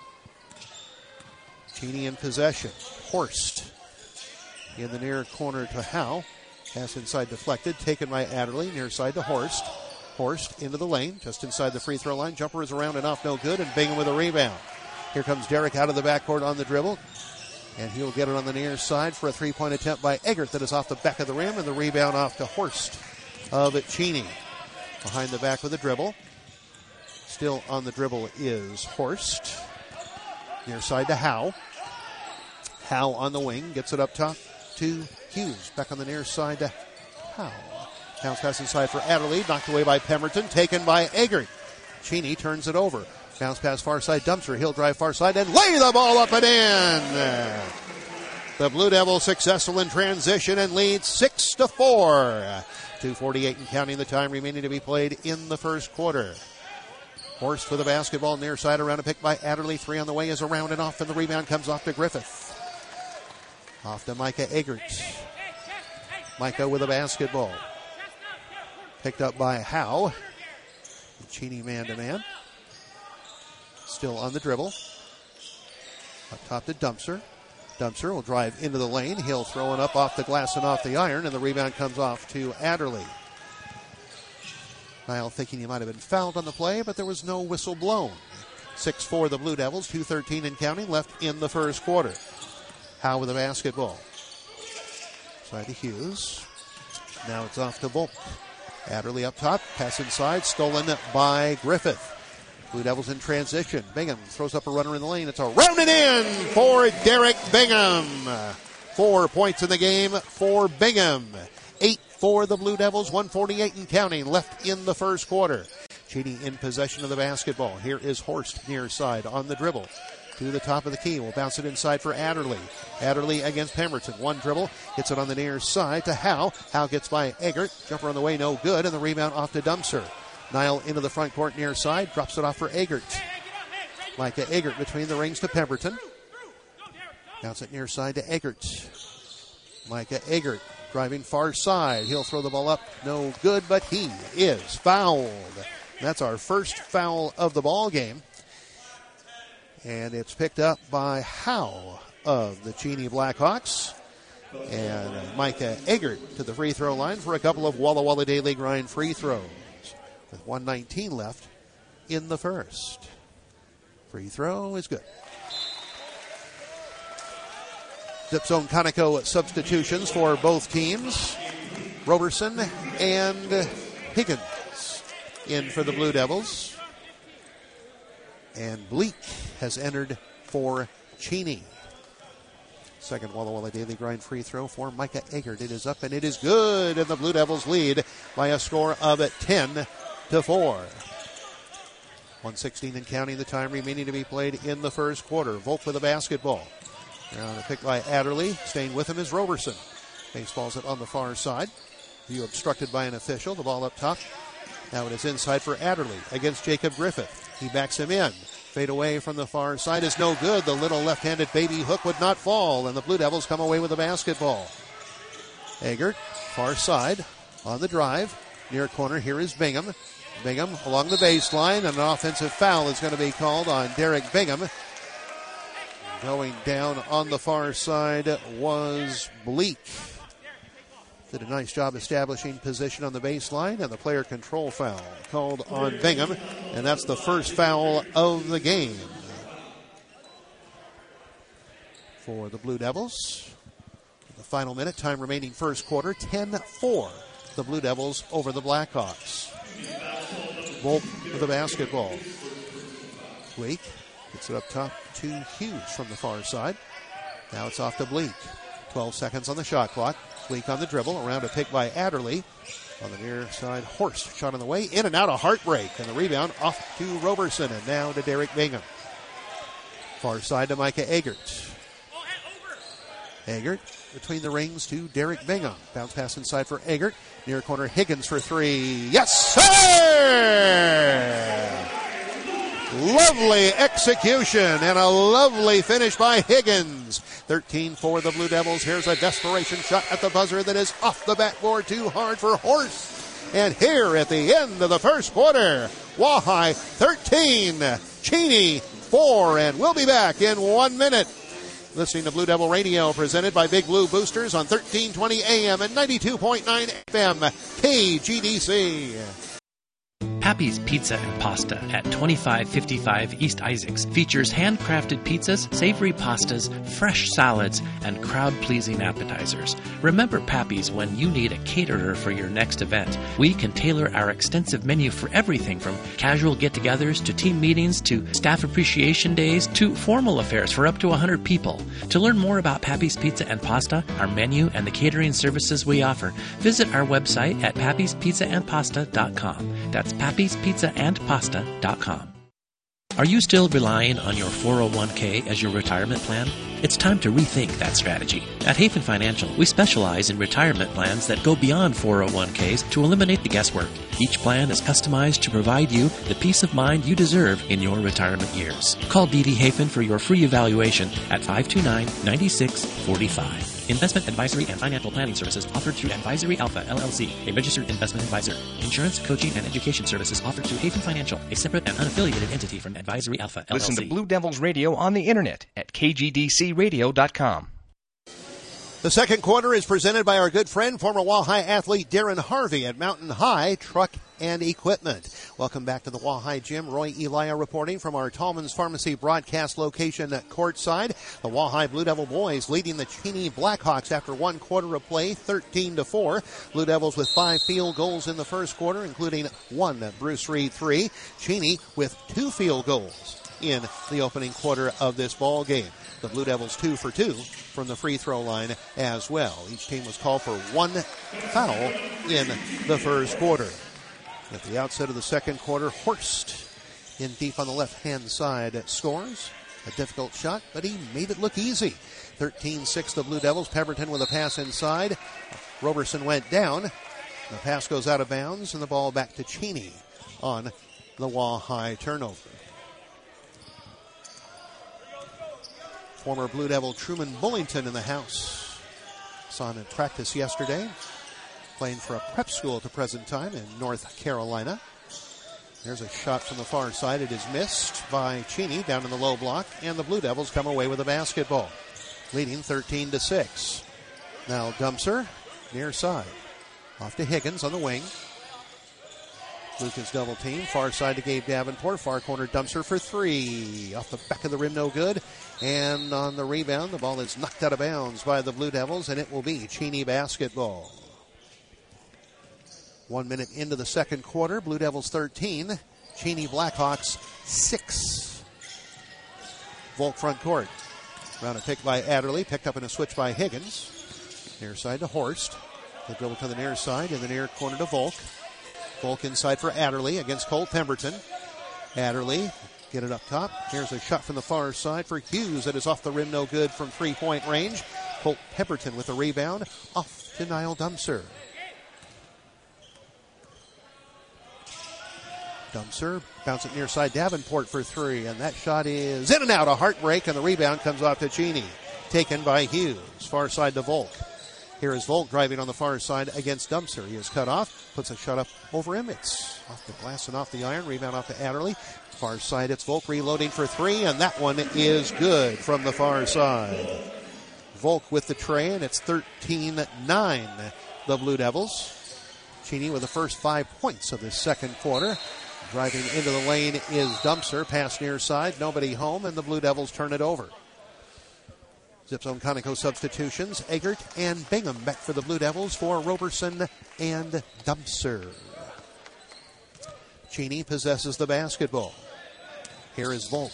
Cheney in possession. Horst in the near corner to Howe. Pass inside deflected, taken by Adderley, near side to Horst. Horst into the lane, just inside the free throw line. Jumper is around and off, no good, and Bingham with a rebound. Here comes Derrick out of the backcourt on the dribble. And he'll get it on the near side for a three-point attempt by Eggert that is off the back of the rim, and the rebound off to Horst of Cheney. Behind the back with the dribble. Still on the dribble is Horst. Near side to Howe. Howe on the wing, gets it up top to Hughes. Back on the near side to Howe. Bounce pass inside for Adderley, knocked away by Pemberton, taken by Eggert. Cheney turns it over. Bounce pass far side, Dumpster. He'll drive far side and lay the ball up and in. The Blue Devils successful in transition and lead six to four. two forty-eight and counting the time remaining to be played in the first quarter. Horst for the basketball near side, around a pick by Adderley. Three on the way is around and off, and the rebound comes off to Griffith. Off to Micah Eggert. Micah with a basketball. Picked up by Howe. Cheney man-to-man. Still on the dribble. Up top to Dumpster. Dumpster will drive into the lane. He'll throw it up off the glass and off the iron, and the rebound comes off to Adderley. Niall thinking he might have been fouled on the play, but there was no whistle blown. six four the Blue Devils, two thirteen and counting left in the first quarter. Howe with the basketball. Side to Hughes. Now it's off to Volk. Adderley up top, pass inside, stolen by Griffith. Blue Devils in transition. Bingham throws up a runner in the lane. It's a round and in for Derek Bingham. Four points in the game for Bingham. Eight for the Blue Devils, one forty-eight and counting left in the first quarter. Cheney in possession of the basketball. Here is Horst near side on the dribble. To the top of the key. We'll bounce it inside for Adderley. Adderley against Pemberton. One dribble. Hits it on the near side to Howe. Howe gets by Eggert. Jumper on the way, no good. And the rebound off to Dumpster. Niall into the front court near side. Drops it off for Eggert. Micah Eggert between the rings to Pemberton. Bounce it near side to Eggert. Micah Eggert driving far side. He'll throw the ball up. No good, but he is fouled. That's our first foul of the ball game. And it's picked up by Howe of the Cheney Blackhawks. And Micah Eggert to the free throw line for a couple of Walla Walla Daily Grind free throws. With one nineteen left in the first. Free throw is good. Zip Zone Conoco substitutions for both teams. Roberson and Higgins in for the Blue Devils. And Bleak has entered for Cheney. Second Walla Walla Daily Grind free throw for Micah Eggert. It is up and it is good. And the Blue Devils lead by a score of ten to four. one sixteen and counting the time remaining to be played in the first quarter. Volk with a basketball. Now a pick by Adderley. Staying with him is Roberson. Baseballs it on the far side. View obstructed by an official. The ball up top. Now it is inside for Adderley against Jacob Griffith. He backs him in. Fade away from the far side is no good. The little left-handed baby hook would not fall, and the Blue Devils come away with the basketball. Eggert, far side, on the drive. Near corner, here is Bingham. Bingham along the baseline, and an offensive foul is going to be called on Derek Bingham. Going down on the far side was Bleak. Did a nice job establishing position on the baseline, and the player control foul called on Bingham, and that's the first foul of the game for the Blue Devils. The final minute, time remaining first quarter, ten four. The Blue Devils over the Blackhawks. Volk with the basketball. Bleak gets it up top to Hughes from the far side. Now it's off to Bleak. twelve seconds on the shot clock. Bleak on the dribble, around a pick by Adderley. On the near side, Horst shot on the way, in and out, a heartbreak, and the rebound off to Roberson, and now to Derek Bingham. Far side to Micah Eggert. Eggert between the rings to Derek Bingham. Bounce pass inside for Eggert. Near corner, Higgins for three. Yes, sir! Lovely execution and a lovely finish by Higgins. thirteen for the Blue Devils. Here's a desperation shot at the buzzer that is off the backboard, too hard for Horst. And here at the end of the first quarter, Wahai thirteen, Cheney four, and we'll be back in one minute. Listening to Blue Devil Radio, presented by Big Blue Boosters on thirteen twenty A M and ninety-two point nine F M, K G D C. Pappy's Pizza and Pasta at twenty-five fifty-five East Isaacs features handcrafted pizzas, savory pastas, fresh salads, and crowd-pleasing appetizers. Remember Pappy's when you need a caterer for your next event. We can tailor our extensive menu for everything from casual get-togethers to team meetings to staff appreciation days to formal affairs for up to one hundred people. To learn more about Pappy's Pizza and Pasta, our menu, and the catering services we offer, visit our website at pappys pizza and pasta dot com. That's pappys pizza and pasta dot com. Are you still relying on your four oh one k as your retirement plan? It's time to rethink that strategy. At Hafen Financial, we specialize in retirement plans that go beyond four oh one k's to eliminate the guesswork. Each plan is customized to provide you the peace of mind you deserve in your retirement years. Call D D Hafen for your free evaluation at five two nine, nine six four five. Investment advisory and financial planning services offered through Advisory Alpha, L L C, a registered investment advisor. Insurance, coaching, and education services offered through Hafen Financial, a separate and unaffiliated entity from Advisory Alpha, L L C. Listen to Blue Devils Radio on the internet at k g d c radio dot com. The second quarter is presented by our good friend, former Wahai athlete Darren Harvey at Mountain High Truck and Equipment. Welcome back to the Wahai Gym. Roy Elia reporting from our Tallman's Pharmacy broadcast location at courtside. The Wahai Blue Devil boys leading the Cheney Blackhawks after one quarter of play, thirteen to four. Blue Devils with five field goals in the first quarter, including one Bruce Reed three. Cheney with two field goals in the opening quarter of this ball game. The Blue Devils two for two from the free throw line as well. Each team was called for one foul in the first quarter. At the outset of the second quarter, Horst in deep on the left-hand side scores. A difficult shot, but he made it look easy. thirteen six the Blue Devils. Pemberton with a pass inside. Roberson went down. The pass goes out of bounds, and the ball back to Cheney on the Wahai turnover. Former Blue Devil Truman Bullington in the house. Saw him in practice yesterday, playing for a prep school at the present time in North Carolina. There's a shot from the far side. It is missed by Cheney down in the low block, and the Blue Devils come away with a basketball, leading thirteen to six. Now Dumpster, near side. Off to Higgins on the wing. Lucas double team. Far side to Gabe Davenport. Far corner Dumpster for three. Off the back of the rim, no good. And on the rebound, the ball is knocked out of bounds by the Blue Devils, and it will be Cheney basketball. One minute into the second quarter. Blue Devils thirteen. Cheney Blackhawks six. Volk front court. Round a pick by Adderley. Picked up in a switch by Higgins. Near side to Horst. They dribble to the near side. In the near corner to Volk. Volk inside for Adderley against Cole Pemberton. Adderley get it up top. Here's a shot from the far side for Hughes that is off the rim, no good from three-point range. Colt Pemberton with the rebound, off to Niall Dumser. Dumser bouncing near side Davenport for three, and that shot is in and out, a heartbreak, and the rebound comes off to Cheney. Taken by Hughes, far side to Volk. Here is Volk driving on the far side against Dumser. He is cut off, puts a shot up over him. It's off the glass and off the iron. Rebound off to Adderley. Far side, it's Volk reloading for three, and that one is good from the far side. Volk with the tray, and it's thirteen nine, the Blue Devils. Cheney with the first five points of this second quarter. Driving into the lane is Dumser. Pass near side, nobody home, and the Blue Devils turn it over. Zip Zone Conoco substitutions. Eggert and Bingham back for the Blue Devils for Roberson and Dumser. Cheney possesses the basketball. Here is Volk.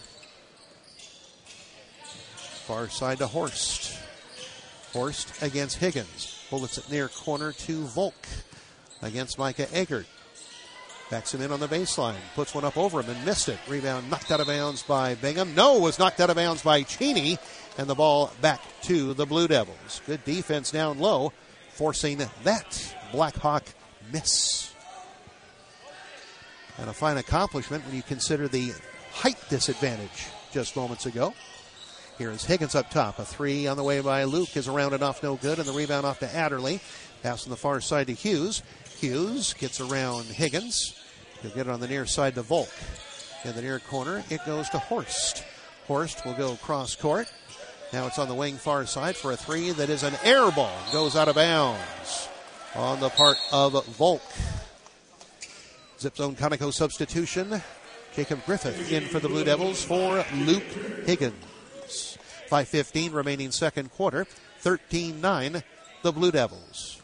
Far side to Horst. Horst against Higgins. Bullets it near corner to Volk against Micah Eggert. Backs him in on the baseline. Puts one up over him and missed it. Rebound knocked out of bounds by Bingham. No, was knocked out of bounds by Cheney. And the ball back to the Blue Devils. Good defense down low, forcing that Blackhawk miss. And a fine accomplishment when you consider the height disadvantage just moments ago. Here is Higgins up top. A three on the way by Luke is around and off, no good. And the rebound off to Adderley. Pass on the far side to Hughes. Hughes gets around Higgins. He'll get it on the near side to Volk. In the near corner, it goes to Horst. Horst will go cross court. Now it's on the wing far side for a three that is an air ball. Goes out of bounds on the part of Volk. Zip Zone Conoco substitution. Jacob Griffith in for the Blue Devils for Luke Higgins. five fifteen remaining second quarter. thirteen nine the Blue Devils.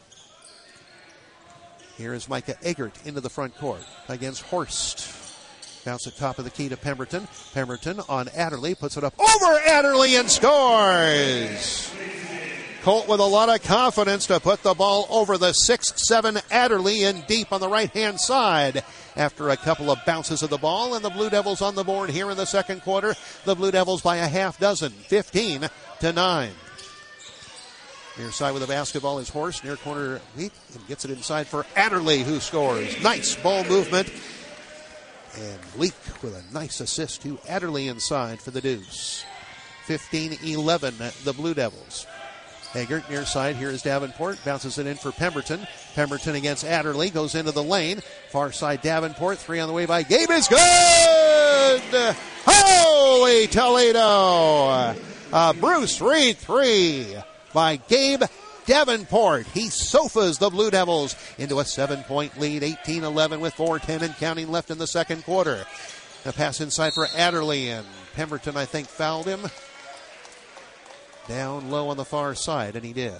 Here is Micah Eggert into the front court against Horst. Bounce at top of the key to Pemberton. Pemberton on Adderley. Puts it up over Adderley and scores. Colt with a lot of confidence to put the ball over the six seven Adderley in deep on the right-hand side. After a couple of bounces of the ball, and the Blue Devils on the board here in the second quarter. The Blue Devils by a half dozen, fifteen to nine. Near side with the basketball is Horst. Near corner, Leak, and gets it inside for Adderley, who scores. Nice ball movement. And Leak with a nice assist to Adderley inside for the deuce. fifteen eleven, the Blue Devils. Eggert near side. Here is Davenport. Bounces it in for Pemberton. Pemberton against Adderley. Goes into the lane. Far side Davenport. Three on the way by Gabe is good! Holy Toledo! Uh, Bruce Reed three by Gabe Davenport. He sofas the Blue Devils into a seven-point lead, eighteen eleven with four ten and counting left in the second quarter. A pass inside for Adderley, and Pemberton, I think, fouled him. Down low on the far side, and he did.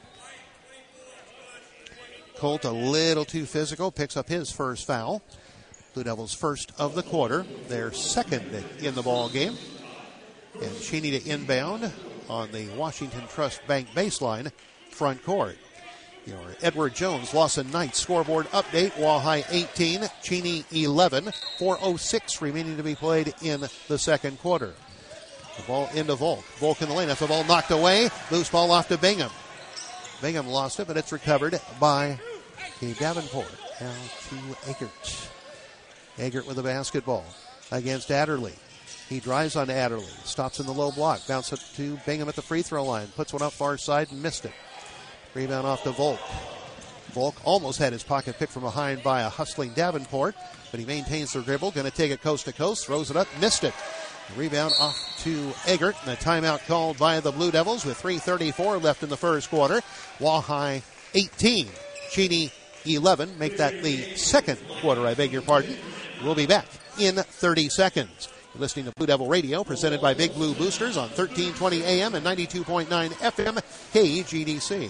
Colt a little too physical, picks up his first foul. Blue Devils first of the quarter, their second in the ball game. And Cheney to inbound on the Washington Trust Bank baseline. Front court. Your Edward Jones, Lawson Knights scoreboard update. Wahai eighteen, Cheney eleven. four oh six remaining to be played in the second quarter. The ball into Volk. Volk in the lane. That's the ball knocked away. Loose ball off to Bingham. Bingham lost it, but it's recovered by Gabe Davenport. Now to Eggert. Eggert with the basketball against Adderley. He drives on Adderley. Stops in the low block. Bounce it to Bingham at the free throw line. Puts one up far side and missed it. Rebound off to Volk. Volk almost had his pocket picked from behind by a hustling Davenport, but he maintains the dribble. Going to take it coast to coast. Throws it up. Missed it. Rebound off to Eggert, and a timeout called by the Blue Devils with three thirty-four left in the first quarter. Wahai eighteen, Cheney eleven. Make that the second quarter, I beg your pardon. We'll be back in thirty seconds. You're listening to Blue Devil Radio, presented by Big Blue Boosters on thirteen twenty A M and ninety-two point nine F M K G D C.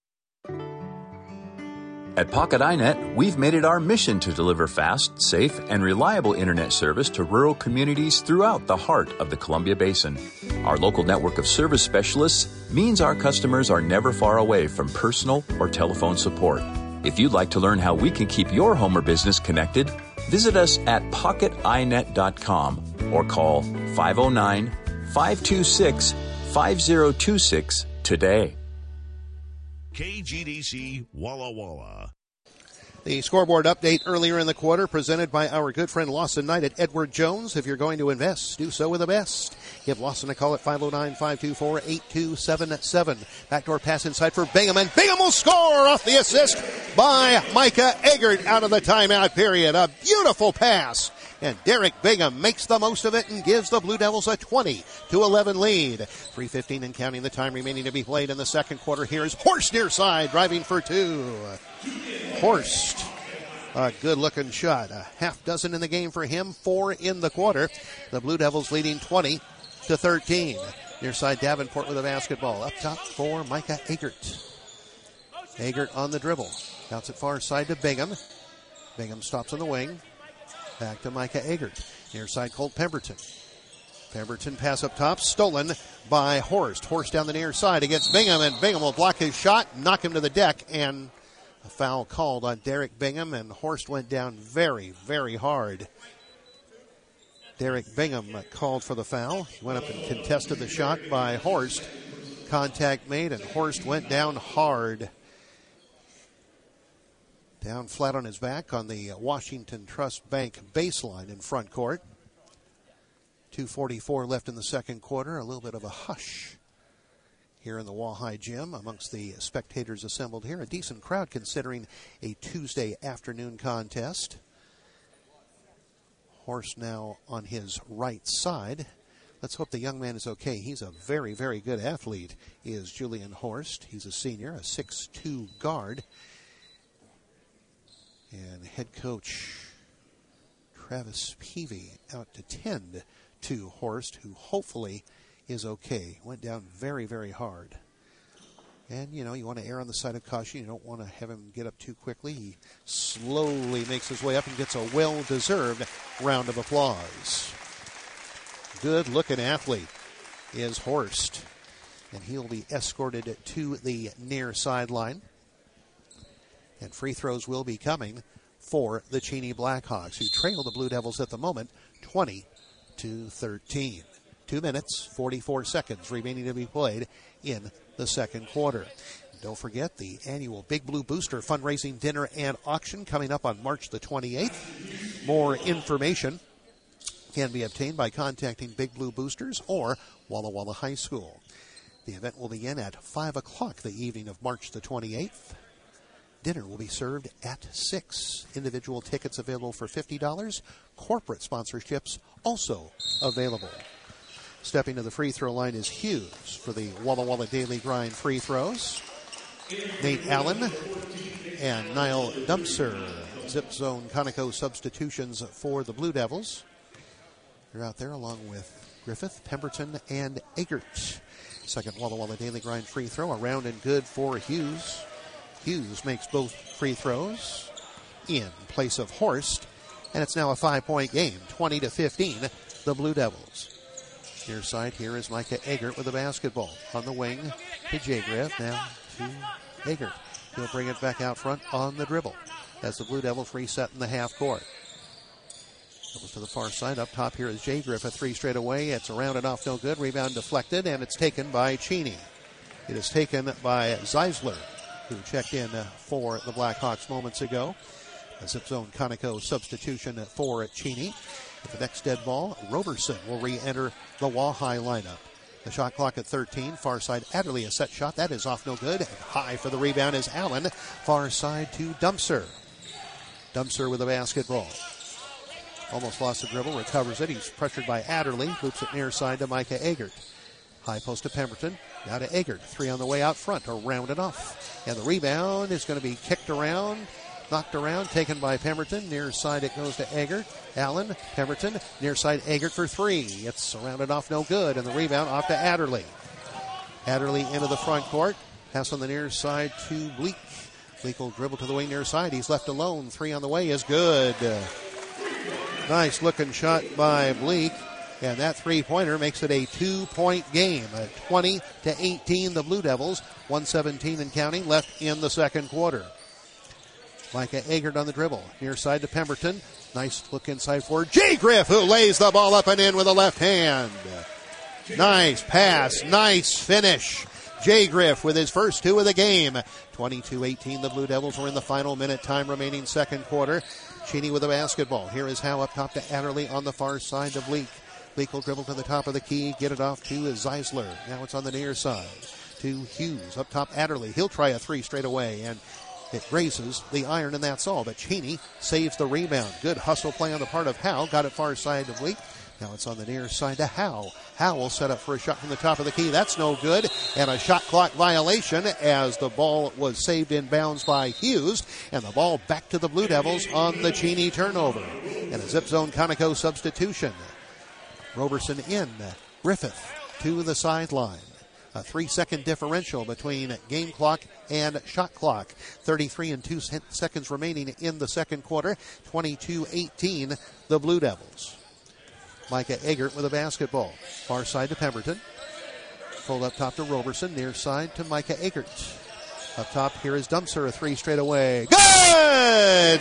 At Pocket iNet, we've made it our mission to deliver fast, safe, and reliable internet service to rural communities throughout the heart of the Columbia Basin. Our local network of service specialists means our customers are never far away from personal or telephone support. If you'd like to learn how we can keep your home or business connected, Visit us at pocket i net dot com or call five oh nine, five two six, five oh two six today. K G D C Walla Walla. The scoreboard update earlier in the quarter presented by our good friend Lawson Knight at Edward Jones. If you're going to invest, do so with the best. Give Lawson a call at five oh nine, five two four, eight two seven seven. Backdoor pass inside for Bingham, and Bingham will score off the assist by Micah Eggert out of the timeout period. A beautiful pass. And Derek Bingham makes the most of it and gives the Blue Devils a twenty to eleven lead. three fifteen and counting the time remaining to be played in the second quarter. Here's Horst near side, driving for two. Horst, a good-looking shot. A half dozen in the game for him, four in the quarter. The Blue Devils leading twenty to thirteen. Near side, Davenport with a basketball. Up top for Micah Eggert. Eggert on the dribble. Bounce it far side to Bingham. Bingham stops on the wing. Back to Micah Eggert. Near side, Colt Pemberton. Pemberton pass up top, stolen by Horst. Horst down the near side against Bingham, and Bingham will block his shot, knock him to the deck, and a foul called on Derek Bingham, and Horst went down very, very hard. Derek Bingham called for the foul. He went up and contested the shot by Horst. Contact made, and Horst went down hard. Down flat on his back on the Washington Trust Bank baseline in front court. two forty-four left in the second quarter. A little bit of a hush here in the Wahai Gym amongst the spectators assembled here. A decent crowd considering a Tuesday afternoon contest. Horst now on his right side. Let's hope the young man is okay. He's a very, very good athlete, is Julian Horst. He's a senior, a six two guard. And head coach Travis Peavy out to tend to Horst, who hopefully is okay. Went down very, very hard. And, you know, you want to err on the side of caution. You don't want to have him get up too quickly. He slowly makes his way up and gets a well-deserved round of applause. Good-looking athlete is Horst. And he'll be escorted to the near sideline. And free throws will be coming for the Cheney Blackhawks, who trail the Blue Devils at the moment twenty to thirteen. Two minutes, forty-four seconds remaining to be played in the second quarter. Don't forget the annual Big Blue Booster fundraising dinner and auction coming up on March the twenty-eighth. More information can be obtained by contacting Big Blue Boosters or Walla Walla High School. The event will begin at five o'clock the evening of March the twenty-eighth. Dinner will be served at six. Individual tickets available for fifty dollars. Corporate sponsorships also available. Stepping to the free throw line is Hughes for the Walla Walla Daily Grind free throws. Nate Allen and Niall Dumpster. Zip zone Conoco substitutions for the Blue Devils. They're out there along with Griffith, Pemberton, and Eggert. Second Walla Walla Daily Grind free throw. Around and good for Hughes. Hughes makes both free throws in place of Horst, and it's now a five-point game, twenty to fifteen, the Blue Devils. Near side here is Micah Eggert with the basketball. On the wing to Jay Griff, now to Eggert. He'll bring it back out front on the dribble as the Blue Devils reset in the half court. Goes to the far side. Up top here is Jay Griff, a three straight away. It's around and off, no good. Rebound deflected, and it's taken by Cheney. It is taken by Zeisler, who checked in for the Blackhawks moments ago. A zip zone Conoco substitution for Cheney. With the next dead ball, Roberson will re-enter the Wahai lineup. The shot clock at thirteen. Far side, Adderley, a set shot. That is off, no good. And high for the rebound is Allen. Far side to Dumpster. Dumpster with the basketball. Almost lost the dribble, recovers it. He's pressured by Adderley. Loops it near side to Micah Eggert. High post to Pemberton. Now to Eggert. Three on the way out front. Around and off. And the rebound is going to be kicked around. Knocked around. Taken by Pemberton. Near side it goes to Eggert. Allen. Pemberton. Near side Eggert for three. It's around and off. No good. And the rebound off to Adderley. Adderley into the front court. Pass on the near side to Bleak. Bleak will dribble to the wing near side. He's left alone. Three on the way is good. Nice looking shot by Bleak. And that three-pointer makes it a two-point game. At twenty to eighteen, the Blue Devils. one seventeen and counting left in the second quarter. Micah Eggert on the dribble. Near side to Pemberton. Nice look inside for Jay Griff, who lays the ball up and in with a left hand. Nice pass. Nice finish. Jay Griff with his first two of the game. twenty-two eighteen, the Blue Devils are in the final minute, time remaining second quarter. Cheney with the basketball. Here is Howe up top to Adderley on the far side to Bleak. Bleak will dribble to the top of the key, get it off to Zeisler. Now it's on the near side to Hughes. Up top, Adderley. He'll try a three straight away, and it grazes the iron, and that's all. But Cheney saves the rebound. Good hustle play on the part of Howe. Got it far side to Bleak. Now it's on the near side to Howe. Howe will set up for a shot from the top of the key. That's no good. And a shot clock violation as the ball was saved in bounds by Hughes. And the ball back to the Blue Devils on the Cheney turnover. And a zip zone Conoco substitution. Roberson in. Griffith to the sideline. A three-second differential between game clock and shot clock. thirty-three and two seconds remaining in the second quarter. twenty-two eighteen, the Blue Devils. Micah Eggert with a basketball. Far side to Pemberton. Pulled up top to Roberson. Near side to Micah Eggert. Up top, here is Dumpster. A three straight away. Good!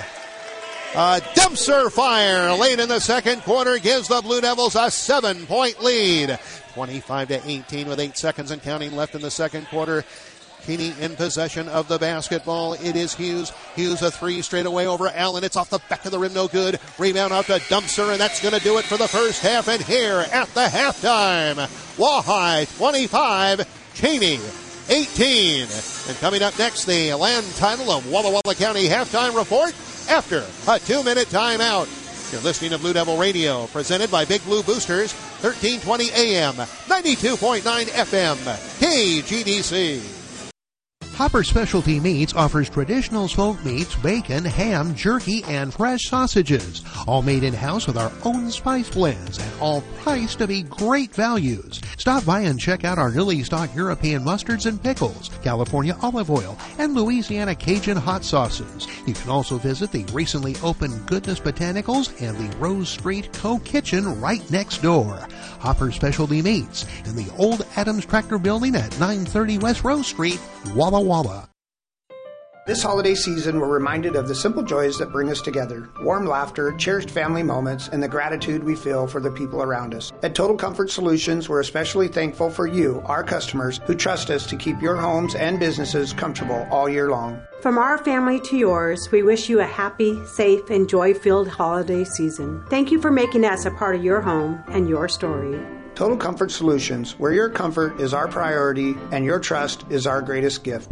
A Dumpster fire late in the second quarter gives the Blue Devils a seven-point lead. twenty-five to eighteen with eight seconds and counting left in the second quarter. Cheney in possession of the basketball. It is Hughes. Hughes a three straight away over Allen. It's off the back of the rim, no good. Rebound out to Dumpster, and that's going to do it for the first half. And here at the halftime, Wahai twenty-five, Cheney eighteen. And coming up next, the land title of Walla Walla County halftime report after a two-minute timeout. You're listening to Blue Devil Radio, presented by Big Blue Boosters, thirteen twenty A M, ninety-two point nine F M, K G D C. Hopper Specialty Meats offers traditional smoked meats, bacon, ham, jerky, and fresh sausages. All made in-house with our own spice blends and all priced to be great values. Stop by and check out our newly stocked European mustards and pickles, California olive oil, and Louisiana Cajun hot sauces. You can also visit the recently opened Goodness Botanicals and the Rose Street Co-Kitchen right next door. Hopper Specialty Meats in the old Adams Tractor Building at nine thirty West Rose Street, Walla Walla. This holiday season, we're reminded of the simple joys that bring us together, warm laughter, cherished family moments, and the gratitude we feel for the people around us. At Total Comfort Solutions, we're especially thankful for you, our customers, who trust us to keep your homes and businesses comfortable all year long. From our family to yours, we wish you a happy, safe, and joy-filled holiday season. Thank you for making us a part of your home and your story. Total Comfort Solutions, where your comfort is our priority and your trust is our greatest gift.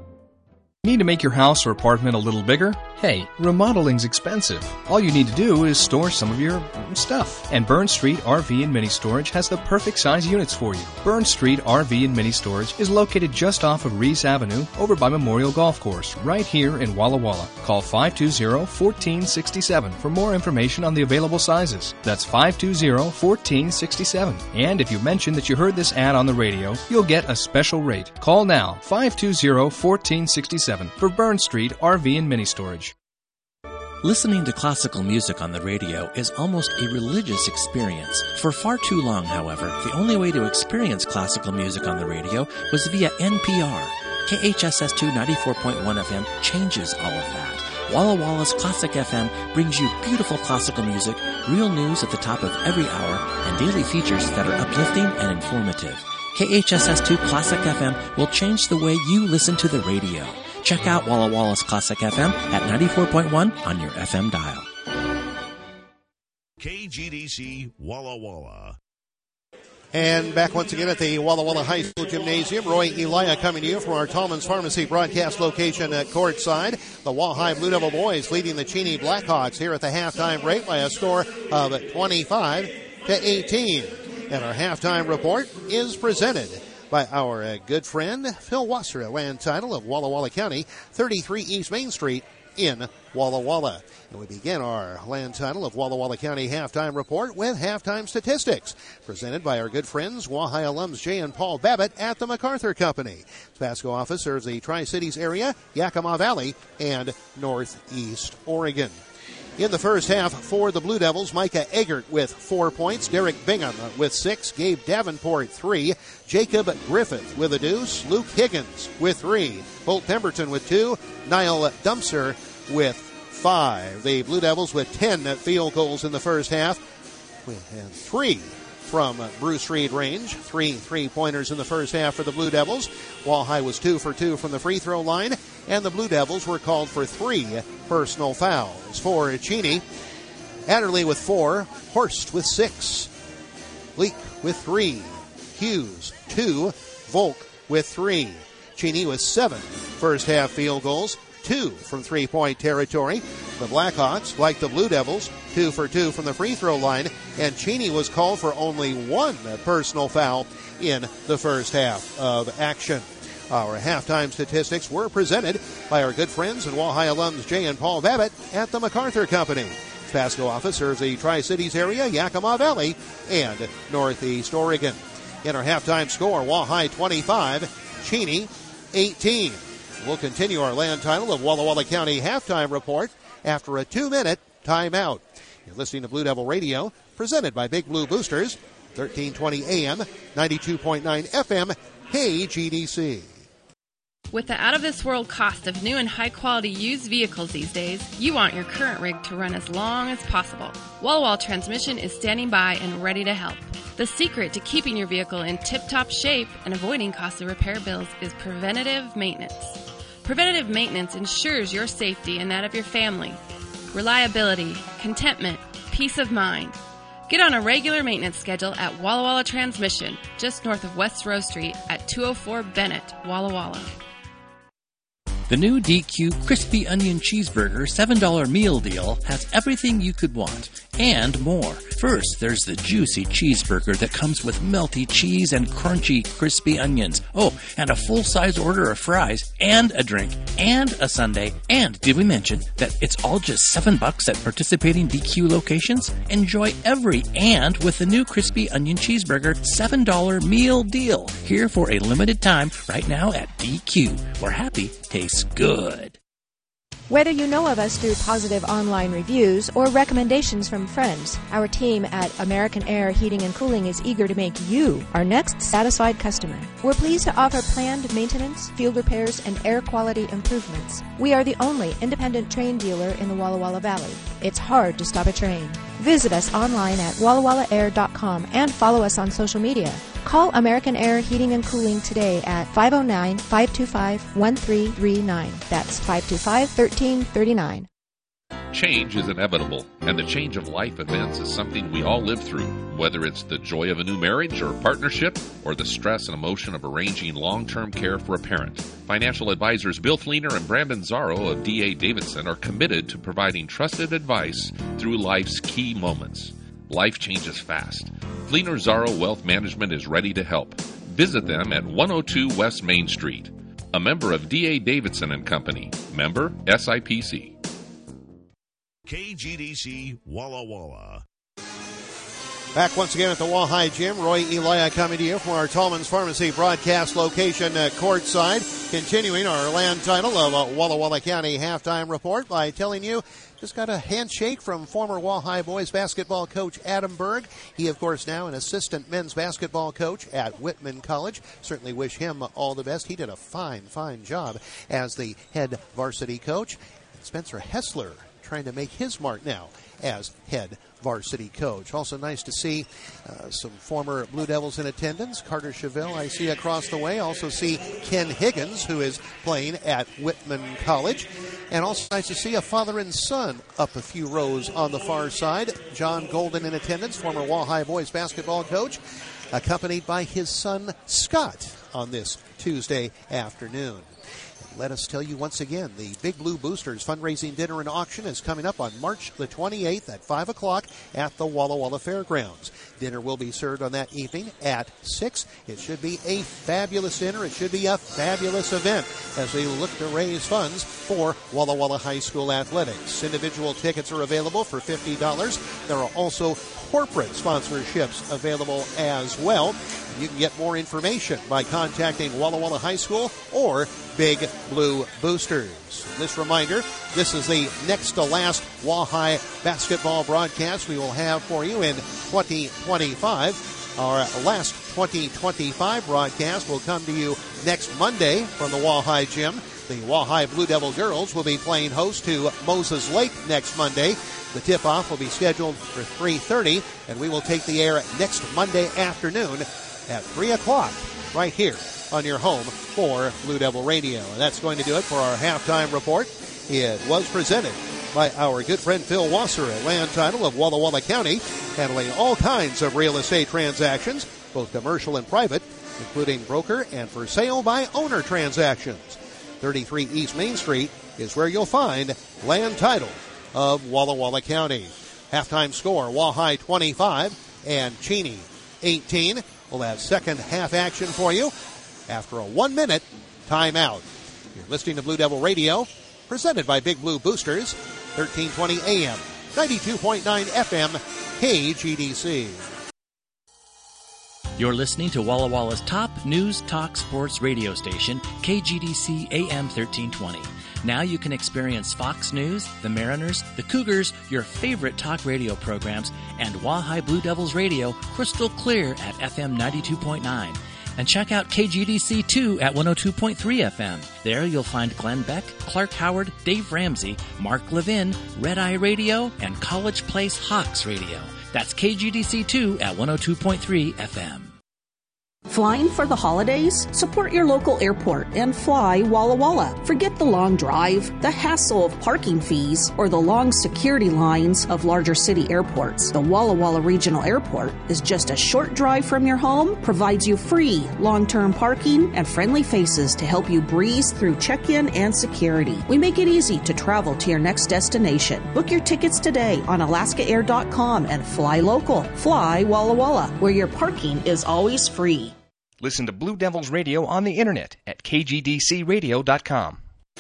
Need to make your house or apartment a little bigger? Hey, remodeling's expensive. All you need to do is store some of your stuff. And Burn Street R V and Mini Storage has the perfect size units for you. Burn Street R V and Mini Storage is located just off of Reese Avenue over by Memorial Golf Course, right here in Walla Walla. Call five two zero, one four six seven for more information on the available sizes. That's five two zero, one four six seven. And if you mention that you heard this ad on the radio, you'll get a special rate. Call now, five two zero, one four six seven. For Burn Street R V and Mini Storage. Listening to classical music on the radio is almost a religious experience. For far too long, however, the only way to experience classical music on the radio was via N P R. K H S S two ninety-four point one F M changes all of that. Walla Walla's Classic F M brings you beautiful classical music, real news at the top of every hour, and daily features that are uplifting and informative. K H S S two Classic F M will change the way you listen to the radio. Check out Walla Walla's Classic F M at ninety-four point one on your F M dial. K G D C Walla Walla. And back once again at the Walla Walla High School Gymnasium, Roy Elia coming to you from our Tallman's Pharmacy broadcast location at courtside. The Wahai Blue Devil boys leading the Cheney Blackhawks here at the halftime break by a score of twenty-five to eighteen. And our halftime report is presented by our uh, good friend Phil Wasser, a land title of Walla Walla County, thirty-three East Main Street in Walla Walla. And we begin our land title of Walla Walla County halftime report with halftime statistics, presented by our good friends Wahai alums Jay and Paul Babbitt at the MacArthur Company. Tabasco office serves the Tri-Cities area, Yakima Valley, and Northeast Oregon. In the first half for the Blue Devils, Micah Eggert with four points, Derek Bingham with six, Gabe Davenport three, Jacob Griffith with a deuce, Luke Higgins with three, Holt Pemberton with two, Niall Dumpster with five. The Blue Devils with ten field goals in the first half. We had three from Bruce Reed range, three three-pointers in the first half for the Blue Devils. Walleye was two for two from the free throw line, and the Blue Devils were called for three personal fouls. For Cheney, Adderley with four, Horst with six, Leak with three, Hughes two, Volk with three. Cheney with seven first half field goals, two from three-point territory. The Blackhawks, like the Blue Devils, two for two from the free throw line, and Cheney was called for only one personal foul in the first half of action. Our halftime statistics were presented by our good friends and Walleye alums Jay and Paul Babbitt at the MacArthur Company. Pasco office serves the Tri-Cities area, Yakima Valley, and Northeast Oregon. In our halftime score, Walleye twenty-five, Cheney eighteen. We'll continue our land title of Walla Walla County halftime report after a two-minute timeout. You're listening to Blue Devil Radio, presented by Big Blue Boosters, thirteen twenty A M, ninety-two point nine F M, K G D C. With the out-of-this-world cost of new and high-quality used vehicles these days, you want your current rig to run as long as possible. Walla Walla Transmission is standing by and ready to help. The secret to keeping your vehicle in tip-top shape and avoiding costly repair bills is preventative maintenance. Preventative maintenance ensures your safety and that of your family. Reliability, contentment, peace of mind. Get on a regular maintenance schedule at Walla Walla Transmission, just north of West Row Street at two oh four Bennett, Walla Walla. The new D Q Crispy Onion Cheeseburger seven dollar meal deal has everything you could want and more. First, there's the juicy cheeseburger that comes with melty cheese and crunchy crispy onions. Oh, and a full-size order of fries and a drink and a sundae. And did we mention that it's all just seven bucks at participating D Q locations? Enjoy every and with the new Crispy Onion Cheeseburger seven dollar meal deal. Here for a limited time right now at D Q, where happy tastes good. Whether you know of us through positive online reviews or recommendations from friends, our team at American Air Heating and Cooling is eager to make you our next satisfied customer. We're pleased to offer planned maintenance, field repairs, and air quality improvements. We are the only independent train dealer in the Walla Walla Valley. It's hard to stop a train. Visit us online at walla walla air dot com and follow us on social media. Call American Air Heating and Cooling today at five oh nine, five two five, one three three nine. That's five two five, one three three nine. Change is inevitable, and the change of life events is something we all live through, whether it's the joy of a new marriage or partnership, or the stress and emotion of arranging long-term care for a parent. Financial advisors Bill Fleener and Brandon Zarro of D A Davidson are committed to providing trusted advice through life's key moments. Life changes fast. Fleener Zarro Wealth Management is ready to help. Visit them at one oh two West Main Street. A member of D A Davidson and Company. Member S I P C. K G D C Walla Walla. Back once again at the Walleye Gym. Roy Elia coming to you from our Tallman's Pharmacy broadcast location uh, courtside. Continuing our land title of uh, Walla Walla County halftime report by telling you just got a handshake from former Walleye boys basketball coach Adam Berg. He, of course, now an assistant men's basketball coach at Whitman College. Certainly wish him all the best. He did a fine, fine job as the head varsity coach. Spencer Hessler trying to make his mark now as head varsity coach. Also nice to see uh, some former Blue Devils in attendance. Carter Chevelle I see across the way. Also see Ken Higgins, who is playing at Whitman College. And also nice to see a father and son up a few rows on the far side. John Golden in attendance, former Walleye boys basketball coach, accompanied by his son Scott on this Tuesday afternoon. Let us tell you once again, the Big Blue Boosters fundraising dinner and auction is coming up on March the twenty-eighth at five o'clock at the Walla Walla Fairgrounds. Dinner will be served on that evening at six. It should be a fabulous dinner. It should be a fabulous event as we look to raise funds for Walla Walla High School athletics. Individual tickets are available for fifty dollars. There are also corporate sponsorships available as well. You can get more information by contacting Walla Walla High School or Big Blue Boosters. This reminder, this is the next to last Wahai basketball broadcast we will have for you in twenty twenty-five. Our last twenty twenty-five broadcast will come to you next Monday from the Wahai Gym. The Wahai Blue Devil girls will be playing host to Moses Lake next Monday. The tip-off will be scheduled for three thirty, and we will take the air next Monday afternoon at three o'clock right here on your home for Blue Devil Radio. And that's going to do it for our halftime report. It was presented by our good friend Phil Wasser at Land Title of Walla Walla County, handling all kinds of real estate transactions, both commercial and private, including broker and for sale by owner transactions. thirty-three East Main Street is where you'll find Land Title of Walla Walla County. Halftime score, Wahai twenty-five and Cheney eighteen. We'll have second half action for you after a one-minute timeout. You're listening to Blue Devil Radio, presented by Big Blue Boosters, thirteen twenty A M, ninety-two point nine F M, K G D C. You're listening to Walla Walla's top news talk sports radio station, K G D C A M thirteen twenty. Now you can experience Fox News, the Mariners, the Cougars, your favorite talk radio programs, and Wahai Blue Devils Radio crystal clear at F M ninety-two point nine. And check out K G D C two at one oh two point three F M. There you'll find Glenn Beck, Clark Howard, Dave Ramsey, Mark Levin, Red Eye Radio, and College Place Hawks Radio. That's K G D C two at one oh two point three F M. Flying for the holidays? Support your local airport and fly Walla Walla. Forget the long drive, the hassle of parking fees, or the long security lines of larger city airports. The Walla Walla Regional Airport is just a short drive from your home, provides you free long-term parking and friendly faces to help you breeze through check-in and security. We make it easy to travel to your next destination. Book your tickets today on alaska air dot com and fly local. Fly Walla Walla, where your parking is always free. Listen to Blue Devils Radio on the internet at K G D C radio dot com.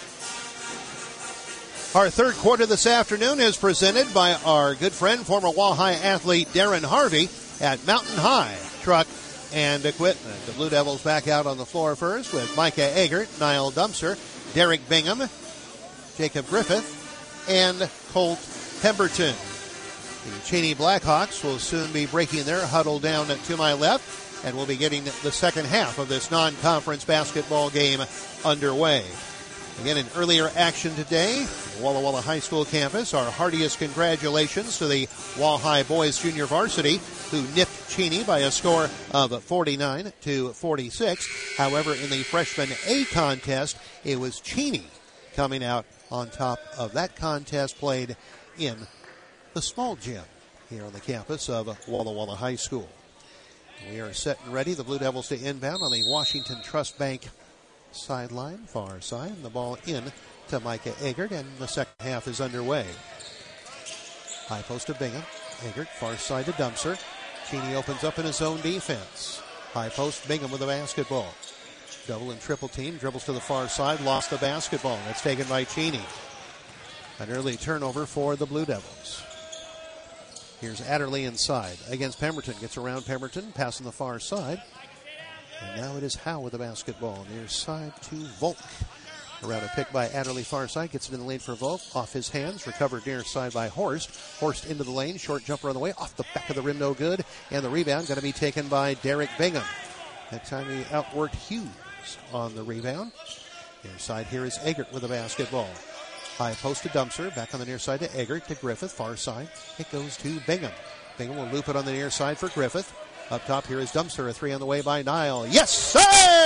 Our third quarter this afternoon is presented by our good friend, former Wahai athlete Darren Harvey at Mountain High Truck and Equipment. The Blue Devils back out on the floor first with Micah Eggert, Niall Dumpster, Derek Bingham, Jacob Griffith, and Colt Pemberton. The Cheney Blackhawks will soon be breaking their huddle down to my left, and we'll be getting the second half of this non-conference basketball game underway. Again, in earlier action today, Walla Walla High School campus, our heartiest congratulations to the Wahai Boys Junior Varsity, who nipped Cheney by a score of forty-nine to forty-six. However, in the freshman A contest, it was Cheney coming out on top of that contest played in the small gym here on the campus of Walla Walla High School. We are set and ready. The Blue Devils to inbound on the Washington Trust Bank sideline, far side. And the ball in to Micah Eggert, and the second half is underway. High post to Bingham. Eggert, far side to Dumpster. Cheney opens up in his own defense. High post, Bingham with the basketball. Double and triple team, dribbles to the far side, lost the basketball. That's taken by Cheney. An early turnover for the Blue Devils. Here's Adderley inside against Pemberton. Gets around Pemberton, passing the far side. And now it is Howe with the basketball. Near side to Volk. Around a pick by Adderley far side. Gets it in the lane for Volk. Off his hands. Recovered near side by Horst. Horst into the lane. Short jumper on the way. Off the back of the rim. No good. And the rebound going to be taken by Derek Bingham. That time he outworked Hughes on the rebound. Near side here is Eggert with the basketball. High post to Dumpster. Back on the near side to Eggert. To Griffith. Far side. It goes to Bingham. Bingham will loop it on the near side for Griffith. Up top here is Dumpster. A three on the way by Niall. Yes, sir!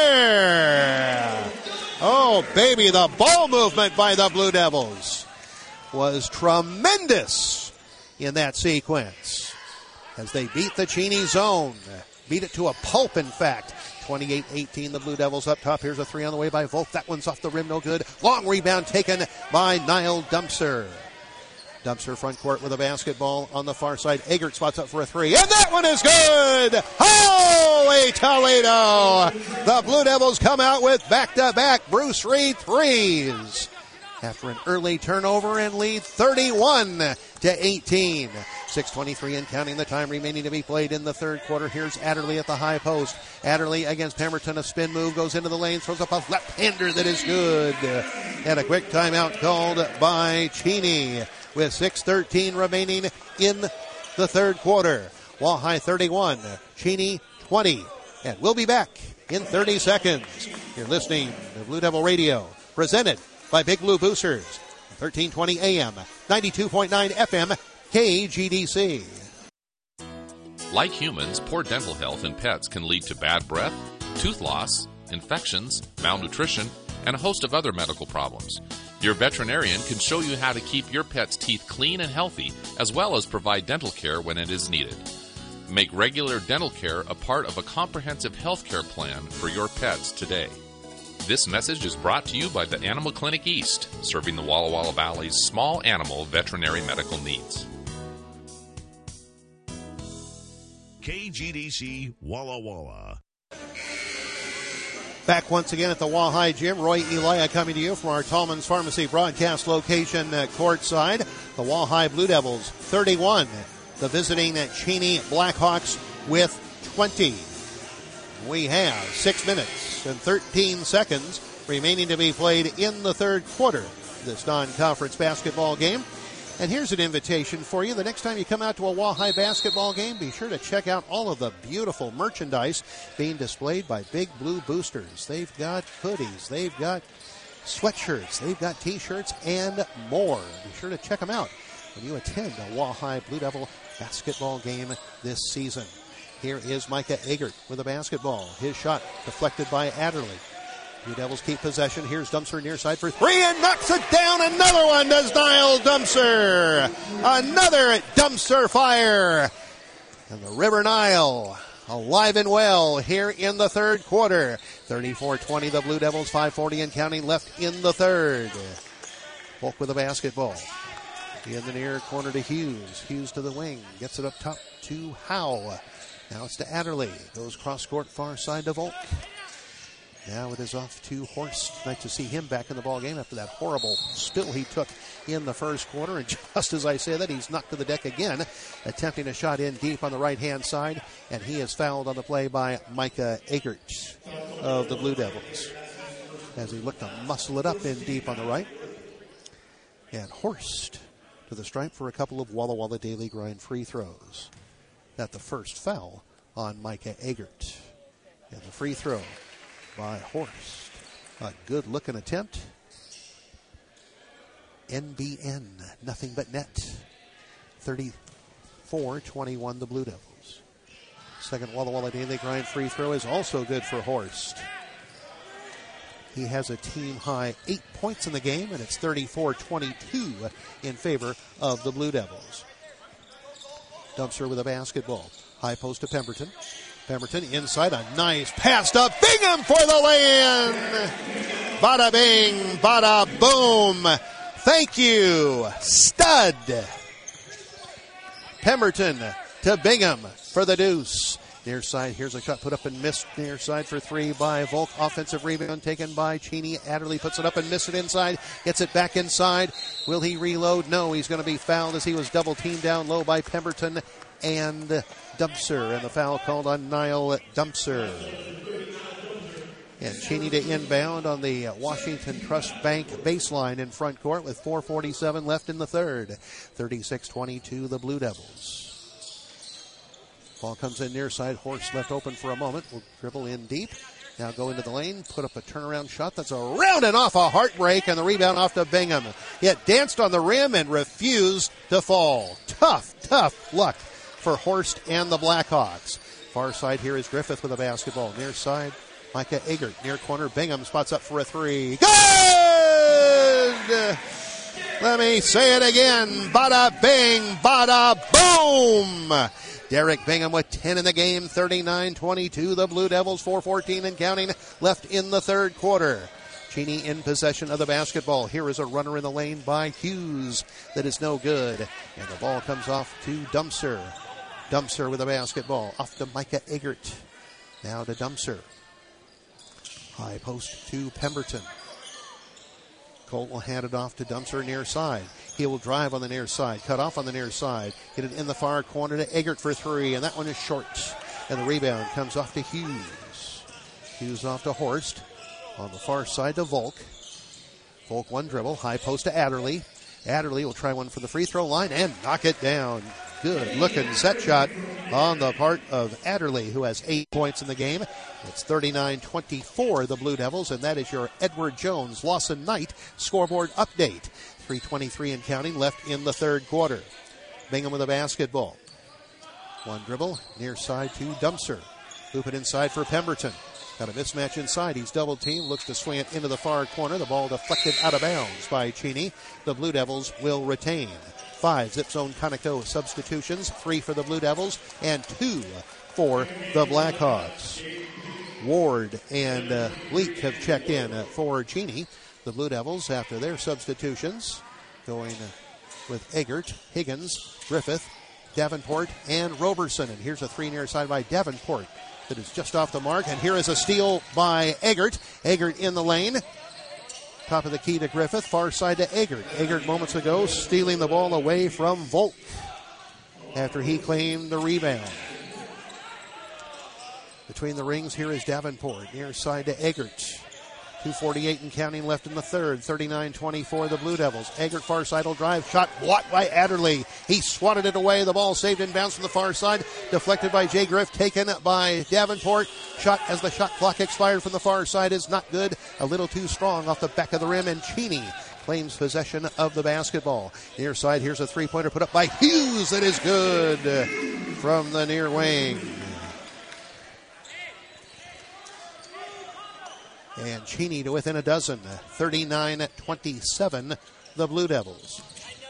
Oh, baby. The ball movement by the Blue Devils was tremendous in that sequence as they beat the Cheney zone. Beat it to a pulp, in fact. twenty-eight eighteen, the Blue Devils up top. Here's a three on the way by Volk. That one's off the rim, no good. Long rebound taken by Niall Dumpster. Dumpster front court with a basketball on the far side. Eggert spots up for a three, and that one is good! Holy Toledo! The Blue Devils come out with back-to-back Bruce Reed threes after an early turnover and lead thirty-one to eighteen. six twenty-three and counting the time remaining to be played in the third quarter. Here's Adderley at the high post. Adderley against Pemberton. A spin move goes into the lane, throws up a left-hander that is good. And a quick timeout called by Cheney with six thirteen remaining in the third quarter. Walleye thirty-one, Cheney twenty. And we'll be back in thirty seconds. You're listening to Blue Devil Radio, presented by Big Blue Boosters. thirteen twenty A M, ninety-two point nine F M, K G D C. Like humans, poor dental health in pets can lead to bad breath, tooth loss, infections, malnutrition, and a host of other medical problems. Your veterinarian can show you how to keep your pet's teeth clean and healthy, as well as provide dental care when it is needed. Make regular dental care a part of a comprehensive health care plan for your pets today. This message is brought to you by the Animal Clinic East, serving the Walla Walla Valley's small animal veterinary medical needs. K G D C Walla Walla. Back once again at the Walleye Gym. Roy Elia coming to you from our Tallman's Pharmacy broadcast location uh, courtside. The Walleye Blue Devils thirty-one. The visiting uh, Cheney Blackhawks with twenty. We have six minutes and thirteen seconds remaining to be played in the third quarter of this non-conference basketball game. And here's an invitation for you. The next time you come out to a Walleye basketball game, be sure to check out all of the beautiful merchandise being displayed by Big Blue Boosters. They've got hoodies, they've got sweatshirts, they've got t-shirts, and more. Be sure to check them out when you attend a Walleye Blue Devil basketball game this season. Here is Micah Agert with a basketball. His shot deflected by Adderley. Blue Devils keep possession. Here's Dumpster near side for three and knocks it down. Another one does Niall Dumpster. Another Dumpster fire. And the River Nile alive and well here in the third quarter. thirty-four twenty the Blue Devils, five forty and counting left in the third. Volk with a basketball. In the near corner to Hughes. Hughes to the wing. Gets it up top to Howe. Now it's to Adderley. Goes cross court far side to Volk. Now it is off to Horst. Nice to see him back in the ball game after that horrible spill he took in the first quarter. And just as I say that, he's knocked to the deck again, attempting a shot in deep on the right-hand side. And he is fouled on the play by Micah Agert of the Blue Devils, as he looked to muscle it up in deep on the right. And Horst to the stripe for a couple of Walla Walla Daily Grind free throws. That the first foul on Micah Agert. And the free throw by Horst. A good-looking attempt. N B N, nothing but net. thirty-four twenty-one the Blue Devils. Second Walla Walla Daily Grind free throw is also good for Horst. He has a team-high eight points in the game, and it's thirty-four twenty-two in favor of the Blue Devils. Dumpster with a basketball. High post to Pemberton. Pemberton inside, a nice pass to Bingham for the lay-in. Bada bing, bada boom. Thank you, stud. Pemberton to Bingham for the deuce. Near side, here's a shot put up and missed. Near side for three by Volk. Offensive rebound taken by Cheney. Adderley puts it up and missed it inside. Gets it back inside. Will he reload? No, he's going to be fouled as he was double teamed down low by Pemberton and Dumpster. And the foul called on Niall Dumpster. And Cheney to inbound on the Washington Trust Bank baseline in front court with four forty-seven left in the third. thirty-six twenty-two the Blue Devils. Ball comes in near side. Horst left open for a moment. Will dribble in deep. Now go into the lane. Put up a turnaround shot. That's a round and off a heartbreak. And the rebound off to Bingham. Yet danced on the rim and refused to fall. Tough, tough luck for Horst and the Blackhawks. Far side here is Griffith with a basketball. Near side, Micah Agert. Near corner, Bingham spots up for a three. Good! Let me say it again. Bada bing, bada boom! Derek Bingham with ten in the game, thirty-nine twenty-two. The Blue Devils, four fourteen and counting left in the third quarter. Cheney in possession of the basketball. Here is a runner in the lane by Hughes that is no good. And the ball comes off to Dumpster. Dumpster with a basketball. Off to Micah Agert. Now to Dumpster. High post to Pemberton. Colt will hand it off to Dumser near side. He will drive on the near side, cut off on the near side, hit it in the far corner to Eggert for three, and that one is short. And the rebound comes off to Hughes. Hughes off to Horst. On the far side to Volk. Volk one dribble, high post to Adderley. Adderley will try one for the free throw line and knock it down. Good looking set shot on the part of Adderley, who has eight points in the game. It's thirty-nine twenty-four, the Blue Devils, and that is your Edward Jones Lawson Knight scoreboard update. three twenty-three and counting left in the third quarter. Bingham with a basketball. One dribble, near side to Dumser. Loop it inside for Pemberton. Got a mismatch inside. He's double teamed. Looks to swing it into the far corner. The ball deflected out of bounds by Cheney. The Blue Devils will retain. Five Zip Zone Conoco substitutions. Three for the Blue Devils and two for the Blackhawks. Ward and uh, Leak have checked in uh, for Cheney. The Blue Devils, after their substitutions, going uh, with Eggert, Higgins, Griffith, Davenport, and Roberson. And here's a three near side by Davenport that is just off the mark. And here is a steal by Eggert. Eggert in the lane. Top of the key to Griffith. Far side to Eggert. Eggert moments ago stealing the ball away from Volk after he claimed the rebound. Between the rings, here is Davenport. Near side to Eggert. two forty-eight and counting left in the third. thirty-nine twenty-four, the Blue Devils. Eggert far side will drive. Shot blocked by Adderley. He swatted it away. The ball saved and bounced from the far side. Deflected by Jay Griff. Taken by Davenport. Shot as the shot clock expired from the far side is not good. A little too strong off the back of the rim. And Cheney claims possession of the basketball. Near side, here's a three-pointer put up by Hughes. That is good from the near wing. And Cheney to within a dozen. thirty-nine twenty-seven, the Blue Devils.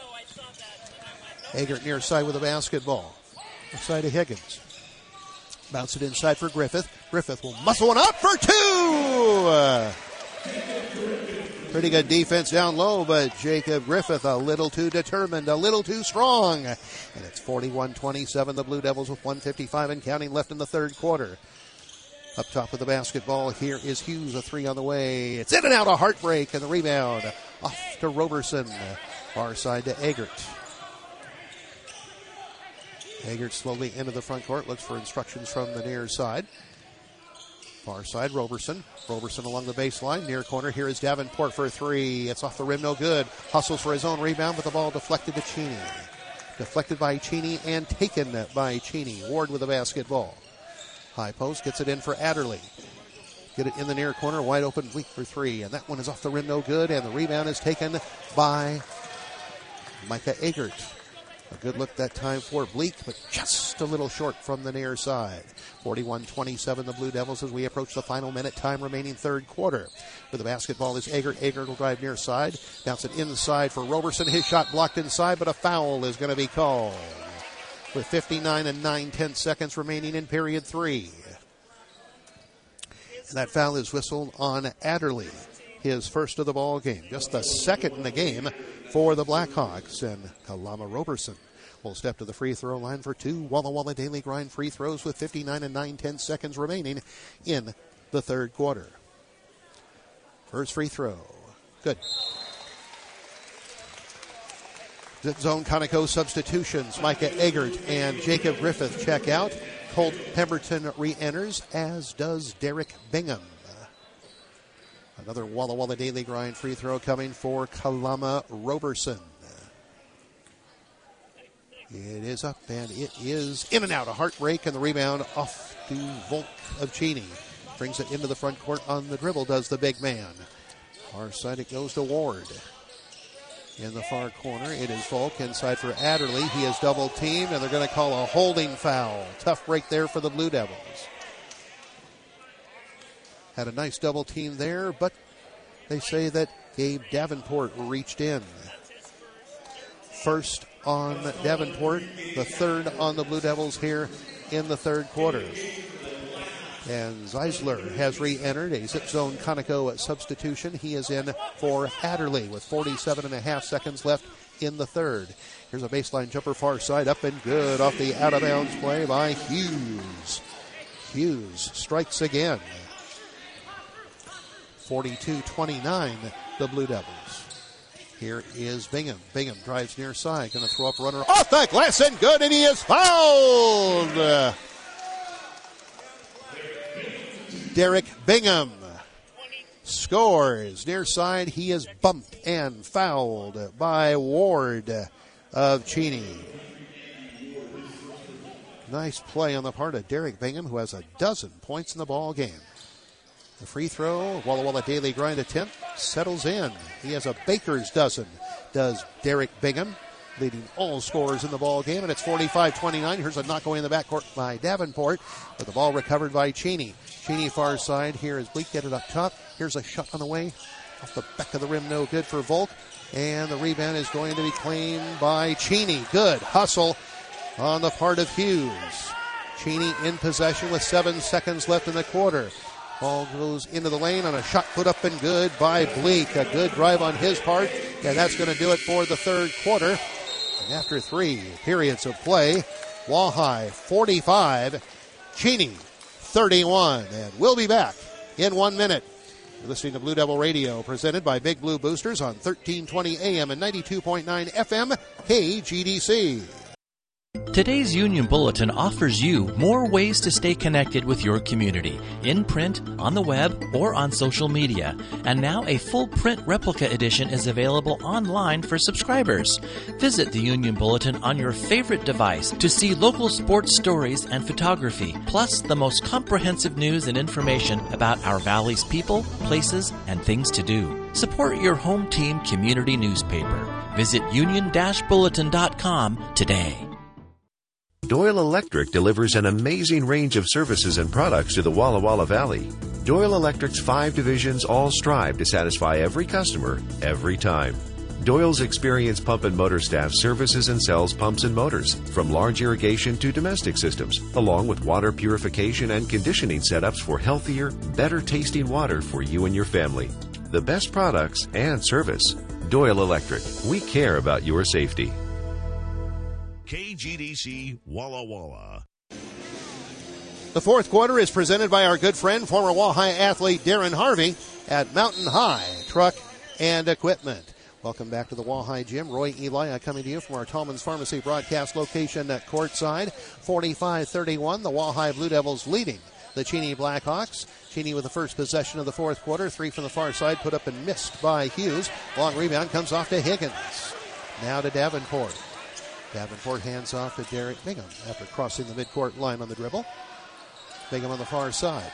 Eggert near side with a basketball. Side to Higgins. Bounce it inside for Griffith. Griffith will muscle one up for two! Pretty good defense down low, but Jacob Griffith a little too determined, a little too strong. And it's forty-one twenty-seven, the Blue Devils with one fifty-five and counting left in the third quarter. Up top of the basketball, here is Hughes, a three on the way. It's in and out, a heartbreak, and the rebound off to Roberson. Far side to Eggert. Eggert slowly into the front court, looks for instructions from the near side. Far side, Roberson. Roberson along the baseline, near corner. Here is Davenport for a three. It's off the rim, no good. Hustles for his own rebound, but the ball deflected to Cheney. Deflected by Cheney and taken by Cheney. Ward with the basketball. High post, gets it in for Adderley. Get it in the near corner, wide open, Bleak for three. And that one is off the rim, no good. And the rebound is taken by Micah Eggert. A good look that time for Bleak, but just a little short from the near side. forty-one twenty-seven, the Blue Devils as we approach the final minute, time remaining third quarter. With the basketball is Eggert. Eggert will drive near side. Bounce it inside for Roberson. His shot blocked inside, but a foul is going to be called. With fifty-nine and nine tenths seconds remaining in period three. And that foul is whistled on Adderley. His first of the ball game. Just the second in the game for the Blackhawks. And Kalama Roberson will step to the free throw line for two Walla Walla Daily Grind free throws with fifty-nine and nine tenths seconds remaining in the third quarter. First free throw. Good. Zip Zone Conoco substitutions. Micah Eggert and Jacob Griffith check out. Colt Pemberton re-enters, as does Derek Bingham. Another Walla Walla Daily Grind free throw coming for Kalama Roberson. It is up and it is in and out. A heartbreak and the rebound off to Volk of Cheney. Brings it into the front court on the dribble, does the big man. Far side it goes to Ward. In the far corner, it is Volk inside for Adderley. He is double teamed, and they're going to call a holding foul. Tough break there for the Blue Devils. Had a nice double team there, but they say that Gabe Davenport reached in. First on Davenport, the third on the Blue Devils here in the third quarter. And Zeisler has re-entered, a Zip Zone Conoco substitution. He is in for Adderley with forty-seven and a half seconds left in the third. Here's a baseline jumper far side, up and good off the out-of-bounds play by Hughes. Hughes strikes again. forty-two twenty-nine, the Blue Devils. Here is Bingham. Bingham drives near side. Going to throw up runner off the glass and good, and he is fouled. Uh, Derek Bingham scores near side. He is bumped and fouled by Ward of Cheney. Nice play on the part of Derek Bingham, who has a dozen points in the ball game. The free throw, Walla Walla daily grind attempt, settles in. He has a baker's dozen, does Derek Bingham, leading all scorers in the ball game, and it's forty-five twenty-nine. Here's a knock away in the backcourt by Davenport, with the ball recovered by Cheney. Cheney far side. Here is Bleak, get it up top. Here's a shot on the way, off the back of the rim, no good for Volk. And the rebound is going to be claimed by Cheney. Good hustle on the part of Hughes. Cheney in possession with seven seconds left in the quarter. Ball goes into the lane on a shot put up and good by Bleak. A good drive on his part, and that's going to do it for the third quarter. And after three periods of play, Wahai forty-five, Cheney thirty-one. And we'll be back in one minute. You're listening to Blue Devil Radio, presented by Big Blue Boosters on thirteen twenty A M and ninety-two point nine F M, K G D C. Today's Union Bulletin offers you more ways to stay connected with your community, in print, on the web, or on social media. And now a full print replica edition is available online for subscribers. Visit the Union Bulletin on your favorite device to see local sports stories and photography, plus the most comprehensive news and information about our valley's people, places, and things to do. Support your home team community newspaper. Visit union dash bulletin dot com today. Doyle Electric delivers an amazing range of services and products to the Walla Walla Valley. Doyle Electric's five divisions all strive to satisfy every customer, every time. Doyle's experienced pump and motor staff services and sells pumps and motors, from large irrigation to domestic systems, along with water purification and conditioning setups for healthier, better tasting water for you and your family. The best products and service. Doyle Electric. We care about your safety. K G D C Walla Walla. The fourth quarter is presented by our good friend, former Wahai athlete Darren Harvey at Mountain High Truck and Equipment. Welcome back to the Wahai Gym. Roy Elia coming to you from our Tallman's Pharmacy broadcast location at courtside. forty-five thirty-one, the Wahai Blue Devils leading the Cheney Blackhawks. Cheney with the first possession of the fourth quarter. Three from the far side, put up and missed by Hughes. Long rebound comes off to Higgins. Now to Davenport. Davenport hands off to Derek Bingham after crossing the midcourt line on the dribble. Bingham on the far side.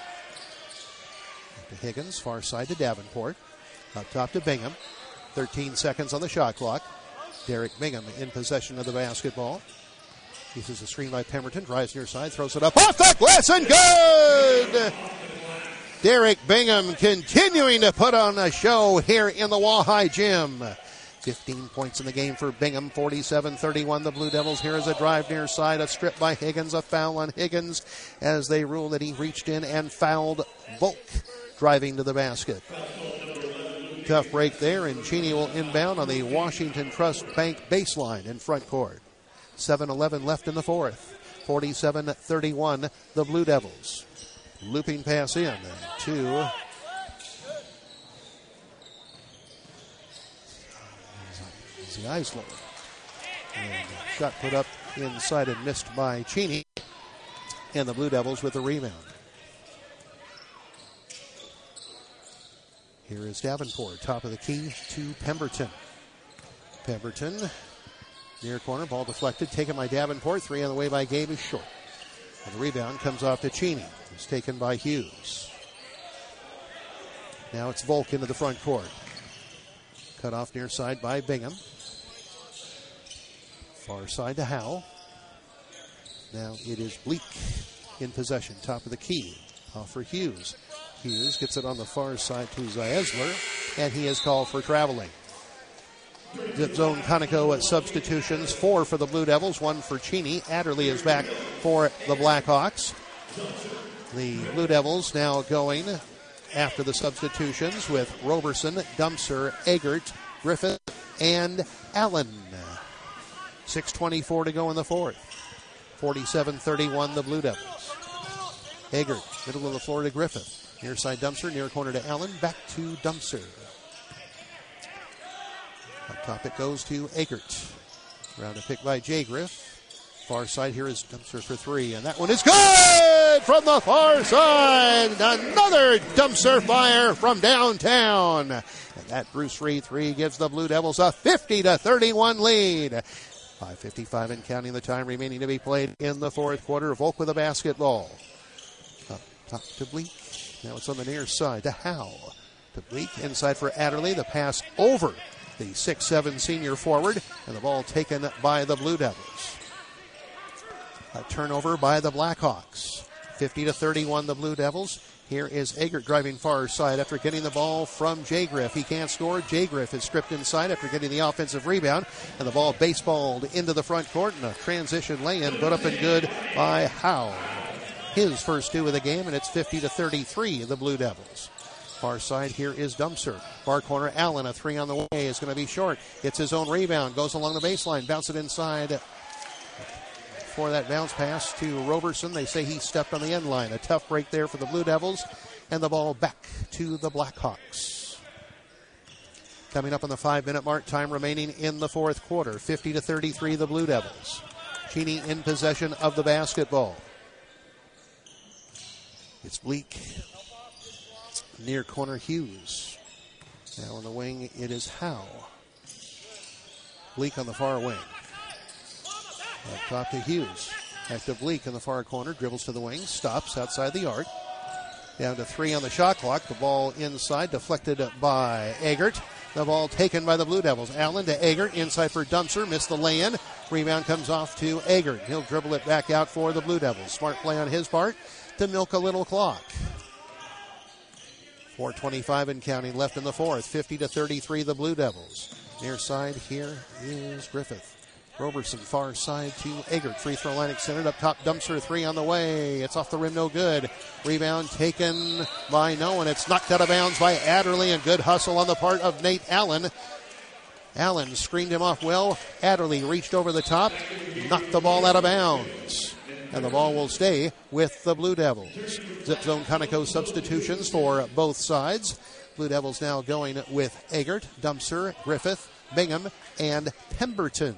To Higgins, far side to Davenport. Up top to Bingham. thirteen seconds on the shot clock. Derek Bingham in possession of the basketball. Uses a screen by Pemberton, drives near side, throws it up off the glass and good! Derek Bingham continuing to put on a show here in the Wahai Gym. fifteen points in the game for Bingham, forty-seven thirty-one. The Blue Devils. Here is a drive near side, a strip by Higgins, a foul on Higgins as they rule that he reached in and fouled Volk, driving to the basket. Tough break there, and Cheney will inbound on the Washington Trust Bank baseline in front court. seven eleven left in the fourth. forty-seven thirty-one, the Blue Devils. Looping pass in to Eisler. And shot put up inside and missed by Cheney. And the Blue Devils with the rebound. Here is Davenport, top of the key to Pemberton. Pemberton, near corner, ball deflected, taken by Davenport. Three on the way by Gabe is short. And the rebound comes off to Cheney. It's taken by Hughes. Now it's Volk into the front court. Cut off near side by Bingham. Far side to Howe. Now it is Bleak in possession, top of the key. Off for Hughes. Hughes gets it on the far side to Zaesler, and he is called for traveling. Zip zone Conoco at substitutions. Four for the Blue Devils, one for Cheney. Adderley is back for the Blackhawks. The Blue Devils now going after the substitutions with Roberson, Dumpster, Eggert, Griffith, and Allen. six twenty-four to go in the fourth. forty-seven thirty-one, the Blue Devils. Eggert, middle of the floor to Griffith. Near side Dumpster, near corner to Allen, back to Dumpster. Up Top it goes to Eggert. Round a pick by Jay Griff. Far side here is Dumpster for three, and that one is good from the far side. Another Dumpster fire from downtown. And that Bruce Reed three gives the Blue Devils a fifty to thirty-one lead. five fifty-five and counting the time remaining to be played in the fourth quarter. Volk with a basketball. Up top to Bleak. Now it's on the near side to Howe. To Bleak, inside for Adderley. The pass over the six seven senior forward, and the ball taken by the Blue Devils. A turnover by the Blackhawks. fifty to thirty-one, the Blue Devils. Here is Eggert driving far side after getting the ball from Jay Griff. He can't score. Jay Griff is stripped inside after getting the offensive rebound, and the ball baseballed into the front court, and a transition lay-in put up and good by Howe. His first two of the game, and it's fifty to thirty-three, the Blue Devils. Far side here is Dumpster. Far corner, Allen, a three on the way, is going to be short. It's his own rebound, goes along the baseline, bounce it inside. For that bounce pass to Roberson. They say he stepped on the end line. A tough break there for the Blue Devils. And the ball back to the Blackhawks. Coming up on the five-minute mark, time remaining in the fourth quarter. fifty to thirty-three, the Blue Devils. Cheney in possession of the basketball. It's Bleak. Near corner, Hughes. Now on the wing, it is Howe. Bleak on the far wing. Up top to Hughes. Back to Bleak in the far corner. Dribbles to the wing. Stops outside the arc. Down to three on the shot clock. The ball inside. Deflected by Eggert. The ball taken by the Blue Devils. Allen to Eggert. Inside for Dumpster. Missed the lay-in. Rebound comes off to Eggert. He'll dribble it back out for the Blue Devils. Smart play on his part to milk a little clock. four twenty-five and counting left in the fourth. fifty to thirty-three, the Blue Devils. Near side here is Griffith. Roberson far side to Eggert. Free throw line extended. Up top, Dumpster three on the way. It's off the rim, no good. Rebound taken by no one. It's knocked out of bounds by Adderley, and good hustle on the part of Nate Allen. Allen screened him off well. Adderley reached over the top, knocked the ball out of bounds. And the ball will stay with the Blue Devils. Zip zone Conoco substitutions for both sides. Blue Devils now going with Eggert, Dumpster, Griffith, Bingham, and Pemberton.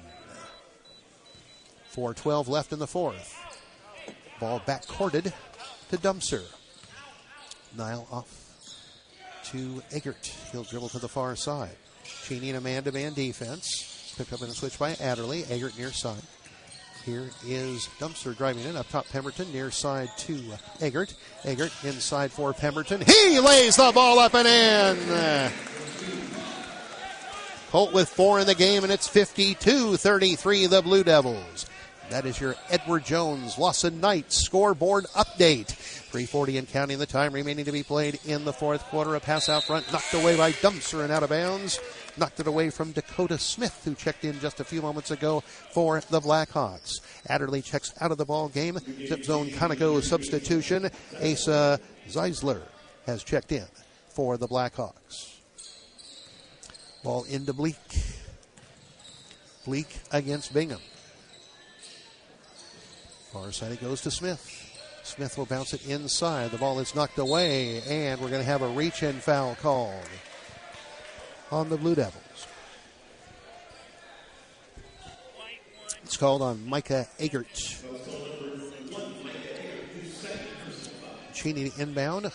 four twelve left in the fourth. Ball back courted to Dumpster. Nile off to Eggert. He'll dribble to the far side. Cheney in a man-to-man defense. Picked up in a switch by Adderley. Eggert near side. Here is Dumpster driving in. Up top, Pemberton near side to Eggert. Eggert inside for Pemberton. He lays the ball up and in. Colt with four in the game, and it's fifty-two thirty-three, the Blue Devils. That is your Edward Jones Lawson Knight scoreboard update. three forty and counting the time remaining to be played in the fourth quarter. A pass out front knocked away by Dumpster and out of bounds. Knocked it away from Dakota Smith, who checked in just a few moments ago for the Blackhawks. Adderley checks out of the ball game. Zip zone Conoco substitution. Asa Zeisler has checked in for the Blackhawks. Ball into Bleak. Bleak against Bingham. Far side it goes to Smith. Smith will bounce it inside. The ball is knocked away, and we're going to have a reach-in foul called on the Blue Devils. It's called on Micah Eggert. Cheney inbound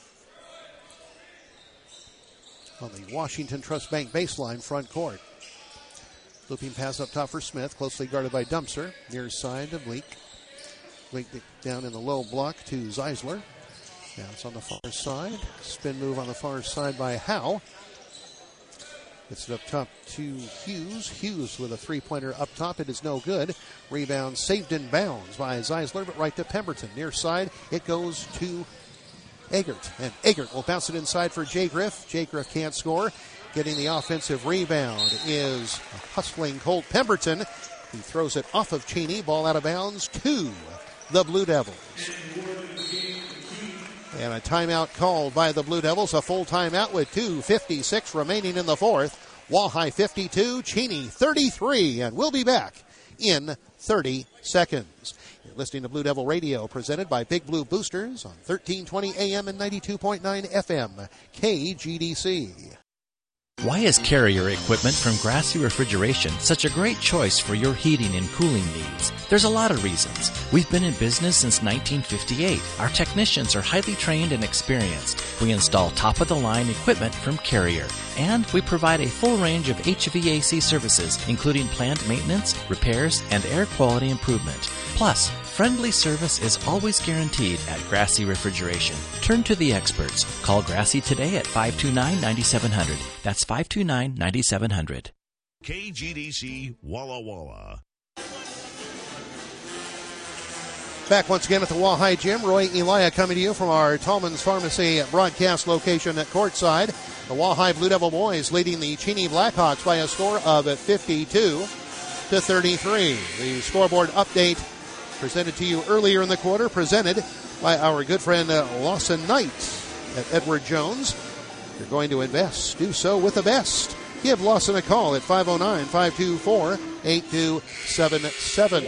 on the Washington Trust Bank baseline front court. Looping pass up top for Smith, closely guarded by Dumpster. Near side to Bleak. Bleak down in the low block to Zeisler. Now it's on the far side. Spin move on the far side by Howe. Gets it up top to Hughes. Hughes with a three-pointer up top. It is no good. Rebound saved in bounds by Zeisler, but right to Pemberton. Near side, it goes to Eggert. And Eggert will bounce it inside for Jay Griff. Jay Griff can't score. Getting the offensive rebound is a hustling Colt Pemberton. He throws it off of Cheney. Ball out of bounds to the Blue Devils. And a timeout called by the Blue Devils. A full timeout with two fifty-six remaining in the fourth. Walleye fifty-two, Cheney thirty-three. And we'll be back in thirty seconds. You're listening to Blue Devil Radio, presented by Big Blue Boosters on thirteen twenty A M and ninety-two point nine F M, K G D C. Why is Carrier equipment from Grassy Refrigeration such a great choice for your heating and cooling needs? There's a lot of reasons. We've been in business since nineteen fifty-eight. Our technicians are highly trained and experienced. We install top-of-the-line equipment from Carrier. And we provide a full range of H V A C services, including plant maintenance, repairs, and air quality improvement. Plus, friendly service is always guaranteed at Grassy Refrigeration. Turn to the experts. Call Grassy today at five two nine, nine seven zero zero. That's five two nine, nine seven zero zero. K G D C Walla Walla. Back once again at the Wahai Gym. Roy Elia coming to you from our Tallman's Pharmacy broadcast location at courtside. The Wahai Blue Devil boys leading the Cheney Blackhawks by a score of fifty-two to thirty-three. The scoreboard update presented to you earlier in the quarter, presented by our good friend uh, Lawson Knight at Edward Jones. If you're going to invest, do so with the best. Give Lawson a call at five oh nine, five two four, eight two seven seven.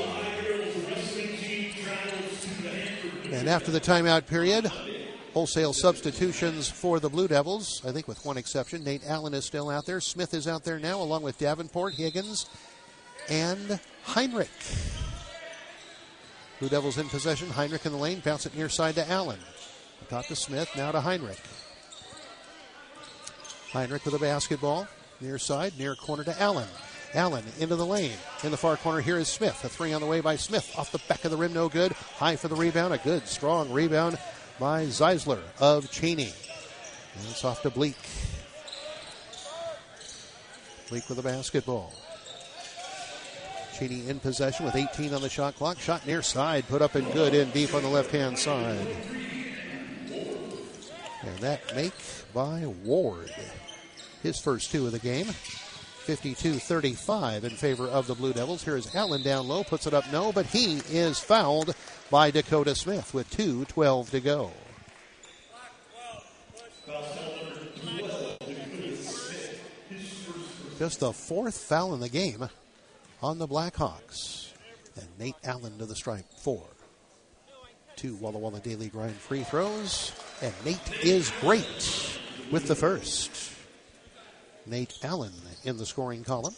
And after the timeout period, wholesale substitutions for the Blue Devils, I think with one exception. Nate Allen is still out there. Smith is out there now, along with Davenport, Higgins, and Heinrich. Blue Devils in possession. Heinrich in the lane. Bounce it near side to Allen. Top to Smith. Now to Heinrich. Heinrich with a basketball. Near side. Near corner to Allen. Allen into the lane. In the far corner here is Smith. A three on the way by Smith. Off the back of the rim. No good. High for the rebound. A good, strong rebound by Zeisler of Cheney. And it's off to Bleak. Bleak with the basketball. Cheney in possession with eighteen on the shot clock. Shot near side, put up and good in deep on the left-hand side. And that make by Ward. His first two of the game. fifty-two thirty-five in favor of the Blue Devils. Here is Allen down low, puts it up no, but he is fouled by Dakota Smith with two twelve to go. Just the fourth foul in the game on the Blackhawks. And Nate Allen to the stripe. Four. Two Walla Walla Daily Grind free throws. And Nate is great with the first. Nate Allen in the scoring column.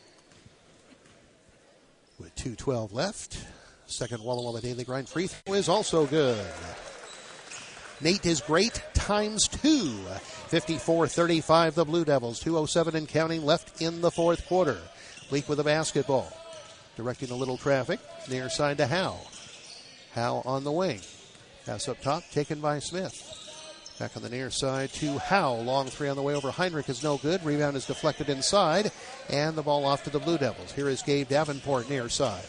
With two twelve left. Second Walla Walla Daily Grind free throw is also good. Nate is great times two. fifty-four thirty-five the Blue Devils. two oh seven and counting left in the fourth quarter. Bleak with the basketball. Directing a little traffic. Near side to Howe. Howe on the wing. Pass up top, taken by Smith. Back on the near side to Howe. Long three on the way over. Heinrich is no good. Rebound is deflected inside. And the ball off to the Blue Devils. Here is Gabe Davenport near side.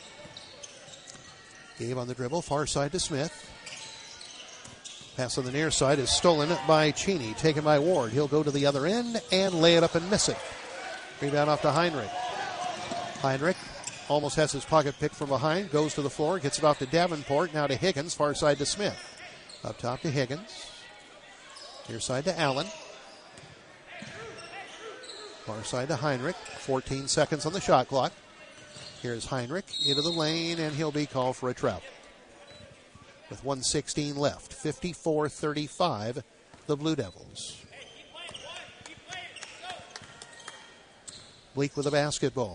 Gabe on the dribble. Far side to Smith. Pass on the near side is stolen by Cheney. Taken by Ward. He'll go to the other end and lay it up and miss it. Rebound off to Heinrich. Heinrich almost has his pocket picked from behind. Goes to the floor. Gets it off to Davenport. Now to Higgins. Far side to Smith. Up top to Higgins. Near side to Allen. Far side to Heinrich. fourteen seconds on the shot clock. Here's Heinrich into the lane, and he'll be called for a travel. With one sixteen left. fifty-four thirty-five, the Blue Devils. Bleak with the basketball.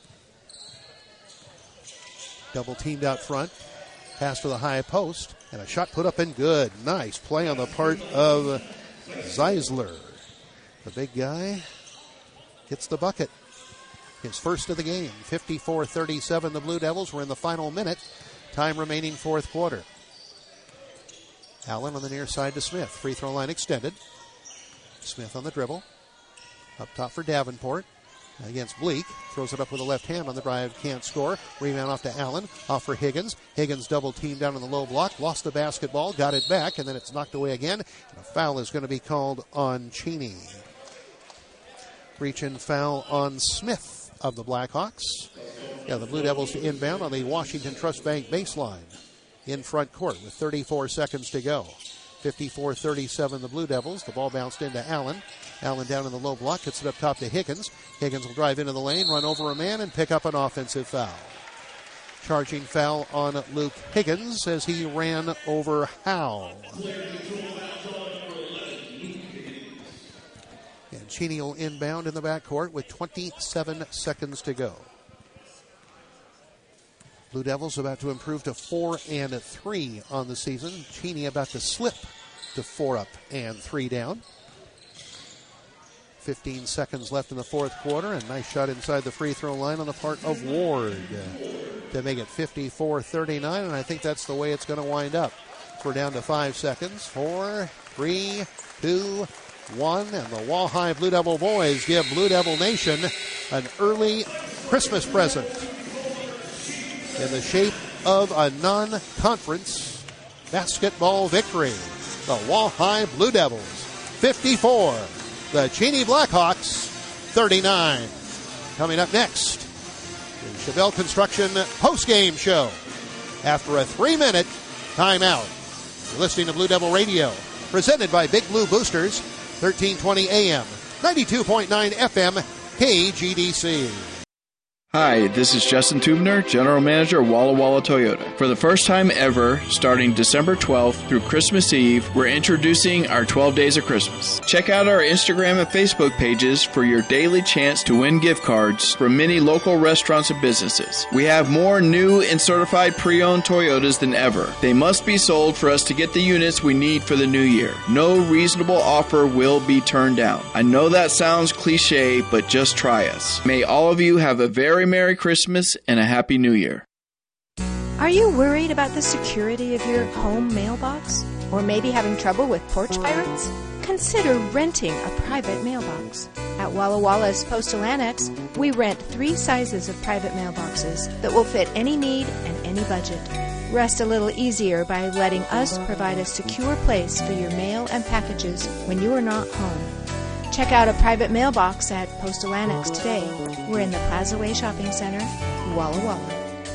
Double teamed out front. Pass to the high post. And a shot put up and good. Nice play on the part of Zeisler. The big guy hits the bucket. His first of the game. fifty-four thirty-seven, the Blue Devils. We're in the final minute. Time remaining fourth quarter. Allen on the near side to Smith. Free throw line extended. Smith on the dribble. Up top for Davenport. Against Bleak. Throws it up with the left hand on the drive. Can't score. Rebound off to Allen. Off for Higgins. Higgins double teamed down on the low block. Lost the basketball. Got it back. And then it's knocked away again. And a foul is going to be called on Cheney. Reach in foul on Smith of the Blackhawks. Yeah, the Blue Devils to inbound on the Washington Trust Bank baseline. In front court with thirty-four seconds to go. fifty-four thirty-seven, the Blue Devils. The ball bounced into Allen. Allen down in the low block. Gets it up top to Higgins. Higgins will drive into the lane, run over a man, and pick up an offensive foul. Charging foul on Luke Higgins as he ran over Howe. And Cheney will inbound in the backcourt with twenty-seven seconds to go. Blue Devils about to improve to four and three on the season. Cheney about to slip to four up and three down. fifteen seconds left in the fourth quarter. A nice shot inside the free throw line on the part of Ward uh, to make it fifty-four thirty-nine, and I think that's the way it's going to wind up. We're down to five seconds. Four, three, two, one, and the Wall-High Blue Devil boys give Blue Devil Nation an early Christmas present in the shape of a non-conference basketball victory. The Wall-High Blue Devils fifty-four, the Cheney Blackhawks thirty-nine. Coming up next, the Chevelle Construction post-game show after a three-minute timeout. You're listening to Blue Devil Radio, presented by Big Blue Boosters, thirteen twenty A M, ninety-two point nine F M, K G D C. Hi, this is Justin Tubner, General Manager of Walla Walla Toyota. For the first time ever, starting December twelfth through Christmas Eve, we're introducing our twelve Days of Christmas. Check out our Instagram and Facebook pages for your daily chance to win gift cards from many local restaurants and businesses. We have more new and certified pre-owned Toyotas than ever. They must be sold for us to get the units we need for the new year. No reasonable offer will be turned down. I know that sounds cliche, but just try us. May all of you have a very Merry Christmas and a Happy New Year. Are you worried about the security of your home mailbox? Or maybe having trouble with porch pirates? Consider renting a private mailbox. At Walla Walla's Postal Annex, we rent three sizes of private mailboxes that will fit any need and any budget. Rest a little easier by letting us provide a secure place for your mail and packages when you are not home. Check out a private mailbox at Postal Annex today. We're in the Plaza Way Shopping Center, Walla Walla.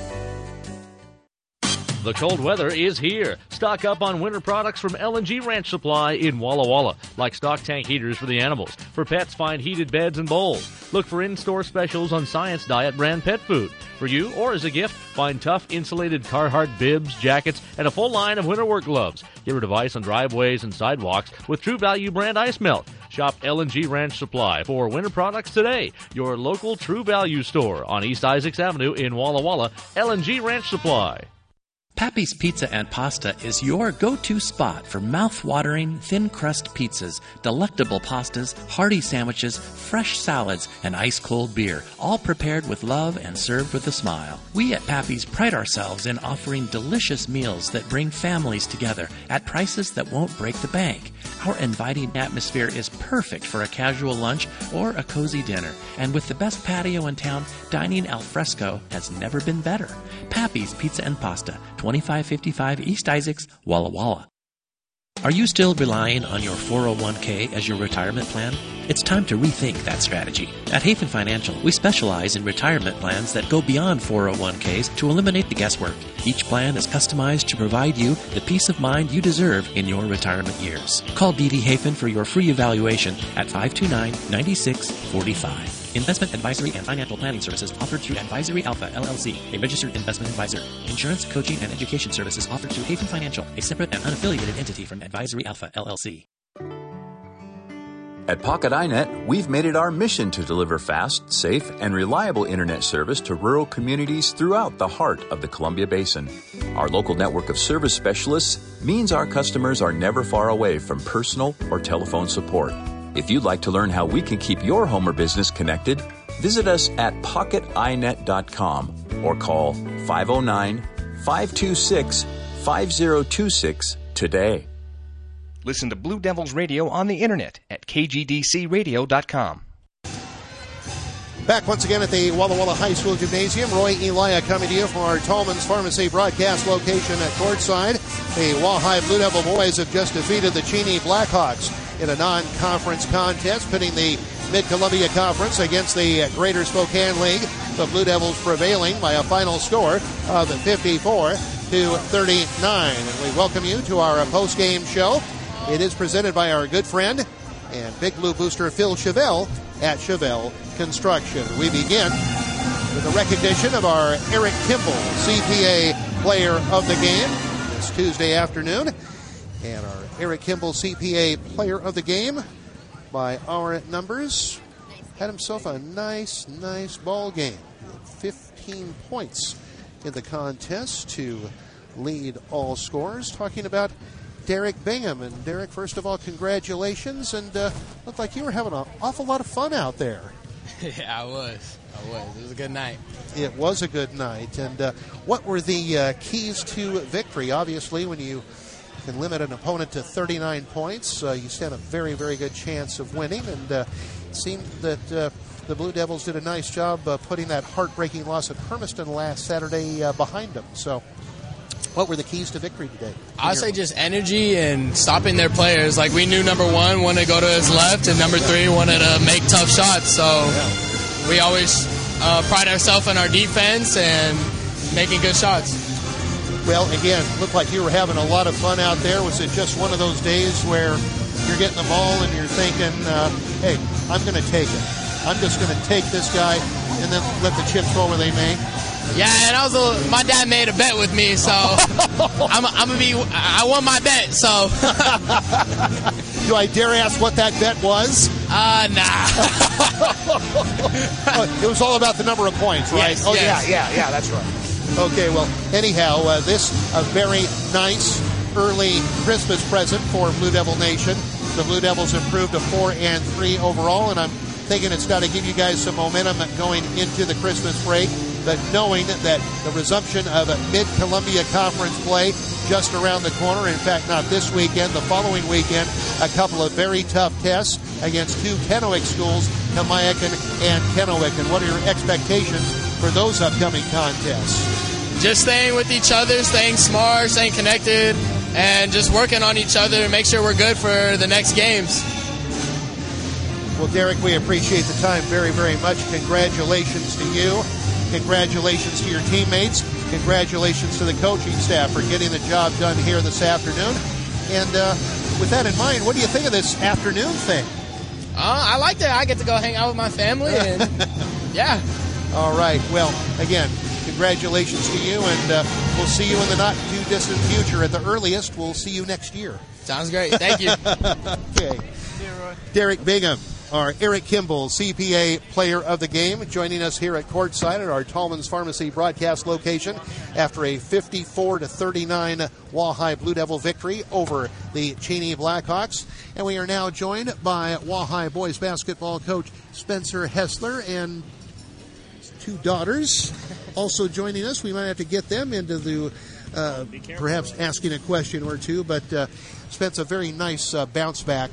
The cold weather is here. Stock up on winter products from L and G Ranch Supply in Walla Walla, like stock tank heaters for the animals. For pets, find heated beds and bowls. Look for in-store specials on Science Diet brand pet food. For you or as a gift, find tough insulated Carhartt bibs, jackets, and a full line of winter work gloves. Get rid of ice on driveways and sidewalks with True Value brand ice melt. Shop L and G Ranch Supply for winter products today. Your local True Value store on East Isaacs Avenue in Walla Walla. L and G Ranch Supply. Pappy's Pizza and Pasta is your go-to spot for mouth-watering, thin-crust pizzas, delectable pastas, hearty sandwiches, fresh salads, and ice-cold beer, all prepared with love and served with a smile. We at Pappy's pride ourselves in offering delicious meals that bring families together at prices that won't break the bank. Our inviting atmosphere is perfect for a casual lunch or a cozy dinner. And with the best patio in town, dining al fresco has never been better. Pappy's Pizza and Pasta, twenty-five fifty-five East Isaacs, Walla Walla. Are you still relying on your four oh one k as your retirement plan? It's time to rethink that strategy. At Hafen Financial, we specialize in retirement plans that go beyond four oh one k's to eliminate the guesswork. Each plan is customized to provide you the peace of mind you deserve in your retirement years. Call D D Hafen for your free evaluation at five two nine, nine six four five. Investment advisory and financial planning services offered through Advisory Alpha, L L C, a registered investment advisor. Insurance, coaching, and education services offered through Hafen Financial, a separate and unaffiliated entity from Advisory Alpha, L L C. At Pocket iNet, we've made it our mission to deliver fast, safe, and reliable internet service to rural communities throughout the heart of the Columbia Basin. Our local network of service specialists means our customers are never far away from personal or telephone support. If you'd like to learn how we can keep your home or business connected, visit us at pocket i net dot com or call five oh nine, five two six, five oh two six today. Listen to Blue Devils Radio on the internet at k g d c radio dot com. Back once again at the Walla Walla High School Gymnasium. Roy Elia coming to you from our Tallman's Pharmacy broadcast location at courtside. The Wall-High Blue Devil boys have just defeated the Cheney Blackhawks in a non-conference contest, pitting the Mid-Columbia Conference against the Greater Spokane League. The Blue Devils prevailing by a final score of fifty-four to thirty-nine. And we welcome you to our post-game show. It is presented by our good friend and Big Blue Booster Phil Chevelle at Chevelle Construction. We begin with a recognition of our Eric Kimball, C P A Player of the Game, this Tuesday afternoon. And our Eric Kimball, C P A Player of the Game, by our numbers, had himself a nice, nice ball game. fifteen points in the contest to lead all scorers. Talking about Derek Bingham. And Derek, first of all, congratulations. And uh, looked like you were having an awful lot of fun out there. Yeah, I was. I was. It was a good night. It was a good night. And uh, what were the uh, keys to victory? Obviously, when you can limit an opponent to thirty-nine points, uh, you stand a very, very good chance of winning. And uh, it seemed that uh, the Blue Devils did a nice job uh, putting that heartbreaking loss at Hermiston last Saturday uh, behind them. So what were the keys to victory today? I'd say just energy and stopping their players. Like, we knew number one wanted to go to his left and number three wanted to make tough shots. So yeah. we always uh, pride ourselves in our defense and making good shots. Well, again, looked like you were having a lot of fun out there. Was it just one of those days where you're getting the ball and you're thinking, uh, hey, I'm going to take it. I'm just going to take this guy and then let the chips fall where they may? Yeah, and I was a, my dad made a bet with me, so I'm, I'm gonna be. I won my bet, so. Do I dare ask what that bet was? Uh, nah. Oh, it was all about the number of points, right? Yes, oh yes. yeah, yeah, yeah. That's right. Okay, well, anyhow, uh, this a very nice early Christmas present for Blue Devil Nation. The Blue Devils improved to four and three overall, and I'm thinking it's got to give you guys some momentum going into the Christmas break. But knowing that the resumption of Mid-Columbia Conference play just around the corner, in fact, not this weekend, the following weekend, a couple of very tough tests against two Kennewick schools, Kamiakin and Kennewick. And what are your expectations for those upcoming contests? Just staying with each other, staying smart, staying connected, and just working on each other to make sure we're good for the next games. Well, Derek, we appreciate the time very, very much. Congratulations to you. Congratulations to your teammates. Congratulations to the coaching staff for getting the job done here this afternoon. And uh, with that in mind, what do you think of this afternoon thing? Uh, I like that I get to go hang out with my family. And yeah. All right. Well, again, congratulations to you. And uh, we'll see you in the not too distant future. At the earliest, we'll see you next year. Sounds great. Thank you. Okay. Derek Bingham, our Eric Kimball, C P A Player of the Game, joining us here at courtside at our Tallman's Pharmacy broadcast location after a fifty-four to thirty-nine Wahai Blue Devil victory over the Cheney Blackhawks. And we are now joined by Wahai boys basketball coach Spencer Hessler and two daughters also joining us. We might have to get them into the uh, perhaps asking a question or two, but uh, Spence, a very nice uh, bounce back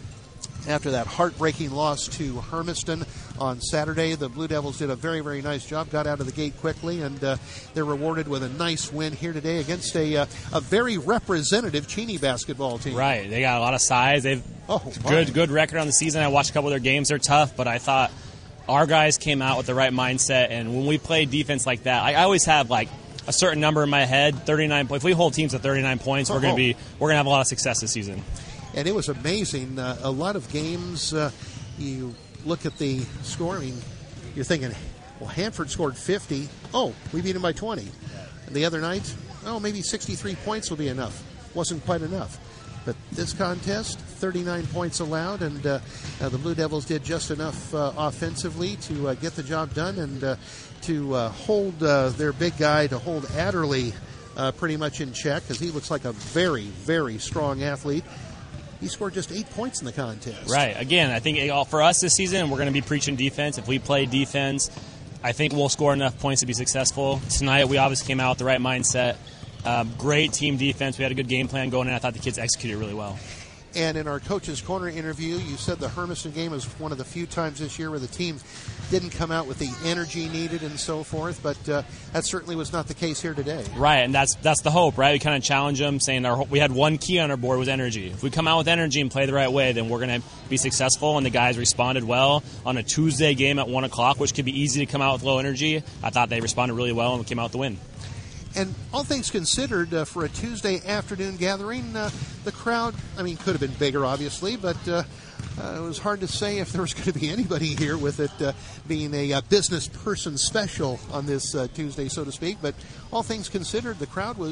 after that heartbreaking loss to Hermiston on Saturday. The Blue Devils did a very, very nice job, got out of the gate quickly, and uh, they're rewarded with a nice win here today against a uh, a very representative Cheney basketball team. Right. They got a lot of size. They've oh, good good record on the season. I watched a couple of their games. They're tough, but I thought our guys came out with the right mindset, and when we play defense like that, I, I always have like a certain number in my head, thirty-nine points. If we hold teams to thirty-nine points, we're oh. going to be we're going to have a lot of success this season. And it was amazing. Uh, a lot of games, uh, you look at the score, I mean, you're thinking, well, Hanford scored fifty. Oh, we beat them by twenty. And the other night, oh, maybe sixty-three points will be enough. Wasn't quite enough. But this contest, thirty-nine points allowed, and uh, uh, the Blue Devils did just enough uh, offensively to uh, get the job done and uh, to uh, hold uh, their big guy, to hold Adderley uh, pretty much in check, because he looks like a very, very strong athlete. He scored just eight points in the contest. Right. Again, I think it, for us this season, we're going to be preaching defense. If we play defense, I think we'll score enough points to be successful. Tonight, we obviously came out with the right mindset. Um, great team defense. We had a good game plan going in. I thought the kids executed really well. And in our Coach's Corner interview, you said the Hermiston game was one of the few times this year where the team didn't come out with the energy needed and so forth, but uh, that certainly was not the case here today. Right, and that's that's the hope, right? We kind of challenge them, saying our, we had one key on our board was energy. If we come out with energy and play the right way, then we're going to be successful, and the guys responded well on a Tuesday game at one o'clock, which could be easy to come out with low energy. I thought they responded really well and came out with the win. And all things considered, uh, for a Tuesday afternoon gathering, uh, the crowd, I mean, could have been bigger, obviously, but uh, uh, it was hard to say if there was going to be anybody here with it uh, being a uh, business person special on this uh, Tuesday, so to speak. But all things considered, the crowd was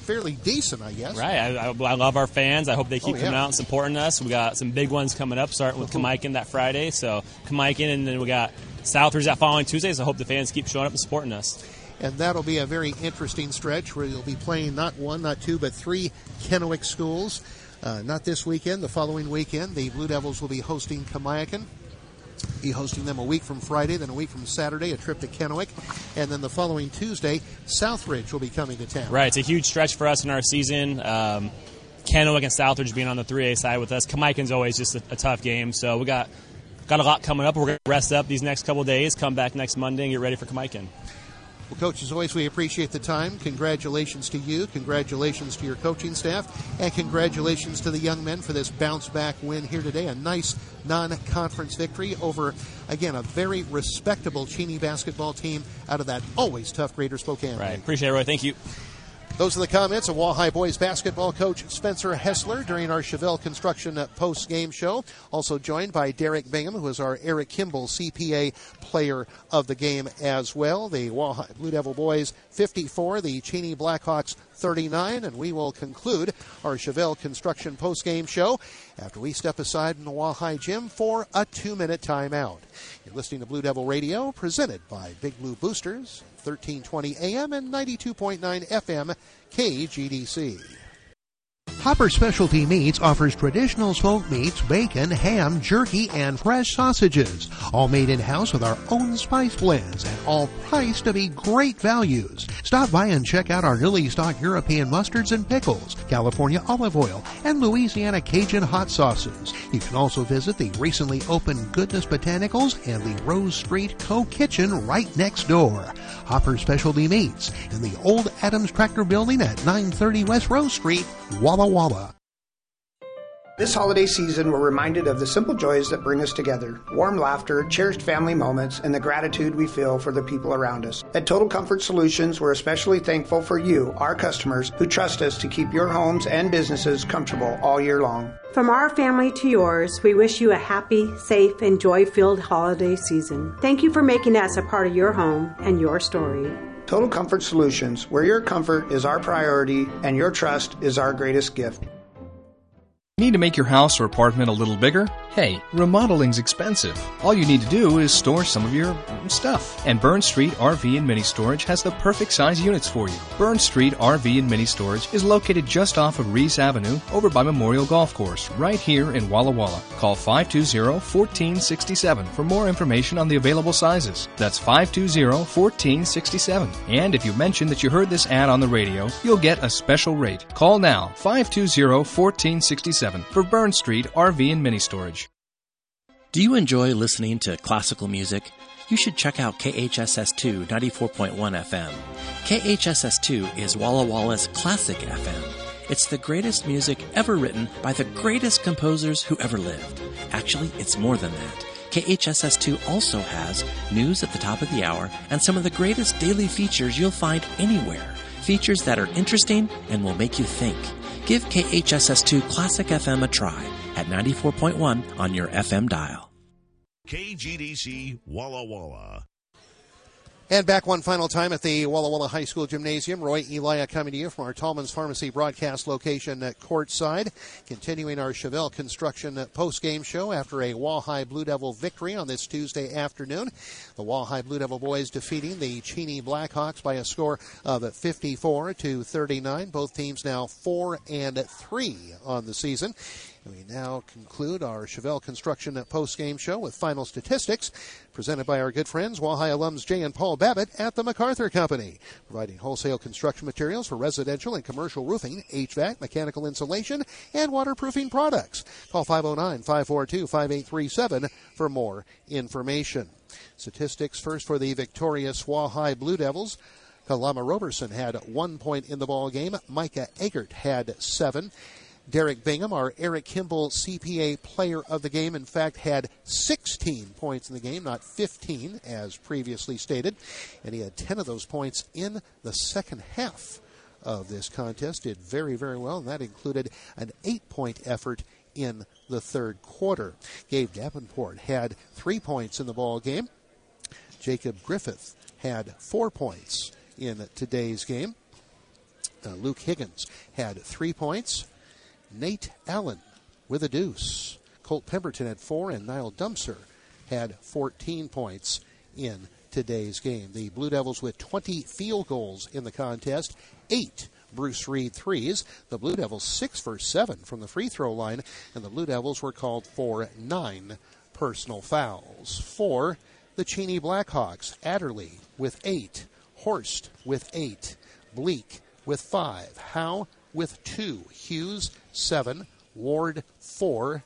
fairly decent, I guess. Right. I, I, I love our fans. I hope they keep oh, yeah. coming out and supporting us. We got some big ones coming up, starting with Kamaikan that Friday. So Kamaikan, and then we got Southridge that following Tuesday. So I hope the fans keep showing up and supporting us. And that'll be a very interesting stretch where you'll be playing not one, not two, but three Kennewick schools. Uh, not this weekend, the following weekend. The Blue Devils will be hosting Kamaikan. Be hosting them a week from Friday, then a week from Saturday, a trip to Kennewick. And then the following Tuesday, Southridge will be coming to town. Right. It's a huge stretch for us in our season. Um, Kennewick and Southridge being on the three A side with us. Kamaikan's always just a, a tough game. So we got, got a lot coming up. We're going to rest up these next couple of days, come back next Monday, and get ready for Kamaikan. Well, Coach, as always, we appreciate the time. Congratulations to you. Congratulations to your coaching staff. And congratulations to the young men for this bounce-back win here today. A nice non-conference victory over, again, a very respectable Cheney basketball team out of that always tough Greater Spokane. Right. Appreciate it, Roy. Thank you. Those are the comments of Walleye boys basketball coach Spencer Hessler during our Chevelle Construction post-game show. Also joined by Derek Bingham, who is our Eric Kimball C P A player of the game as well. The Walleye Blue Devil boys fifty-four, the Cheney Blackhawks thirty-nine, and we will conclude our Chevelle Construction post-game show after we step aside in the Walleye gym for a two-minute timeout. You're listening to Blue Devil Radio, presented by Big Blue Boosters, thirteen twenty A M and ninety-two point nine F M K G D C. Hopper Specialty Meats offers traditional smoked meats, bacon, ham, jerky, and fresh sausages, all made in-house with our own spice blends and all priced to be great values. Stop by and check out our newly stocked European mustards and pickles, California olive oil, and Louisiana Cajun hot sauces. You can also visit the recently opened Goodness Botanicals and the Rose Street Co-Kitchen right next door. Hopper Specialty Meats in the old Adams Tractor Building at nine thirty West Rose Street, Walla Walla. This holiday season, we're reminded of the simple joys that bring us together, warm laughter, cherished family moments, and the gratitude we feel for the people around us. At Total Comfort Solutions, we're especially thankful for you, our customers, who trust us to keep your homes and businesses comfortable all year long. From our family to yours, we wish you a happy, safe, and joy-filled holiday season. Thank you for making us a part of your home and your story. Total Comfort Solutions, where your comfort is our priority and your trust is our greatest gift. Need to make your house or apartment a little bigger? Hey, remodeling's expensive. All you need to do is store some of your stuff. And Burn Street R V and Mini Storage has the perfect size units for you. Burn Street R V and Mini Storage is located just off of Reese Avenue over by Memorial Golf Course, right here in Walla Walla. Call five two zero, one four six seven for more information on the available sizes. That's five two zero, one four six seven. And if you mention that you heard this ad on the radio, you'll get a special rate. Call now, five two zero, one four six seven for Burn Street R V and Mini Storage. Do you enjoy listening to classical music? You should check out K H S S two ninety-four point one F M. K H S S two is Walla Walla's classic F M. It's the greatest music ever written by the greatest composers who ever lived. Actually, it's more than that. K H S S two also has news at the top of the hour and some of the greatest daily features you'll find anywhere. Features that are interesting and will make you think. Give K H S S two Classic F M a try at ninety-four point one on your F M dial. K G D C Walla Walla. And back one final time at the Walla Walla High School Gymnasium. Roy Elia coming to you from our Tallman's Pharmacy broadcast location at courtside. Continuing our Chevelle Construction post-game show after a Walleye Blue Devil victory on this Tuesday afternoon. The Walleye Blue Devil boys defeating the Cheney Blackhawks by a score of fifty-four to thirty-nine. Both teams now four and three on the season. And we now conclude our Chevelle Construction post-game show with final statistics presented by our good friends, Walleye alums Jay and Paul Babbitt at the MacArthur Company, providing wholesale construction materials for residential and commercial roofing, H V A C, mechanical insulation, and waterproofing products. Call five oh nine, five four two, five eight three seven for more information. Statistics first for the victorious Walleye Blue Devils. Kalama Roberson had one point in the ball game. Micah Eggert had seven. Derek Bingham, our Eric Kimball C P A player of the game, in fact, had sixteen points in the game, not fifteen, as previously stated. And he had ten of those points in the second half of this contest. Did very, very well, and that included an eight-point effort in the third quarter. Gabe Davenport had three points in the ball game. Jacob Griffith had four points in today's game. Uh, Luke Higgins had three points. Nate Allen with a deuce. Colt Pemberton had four, and Niall Dumpser had fourteen points in today's game. The Blue Devils with twenty field goals in the contest, eight Bruce Reed threes. The Blue Devils six for seven from the free throw line, and the Blue Devils were called for nine personal fouls. For the Cheney Blackhawks, Adderley with eight, Horst with eight, Bleak with five, Howe with two, Hughes seven, Ward four,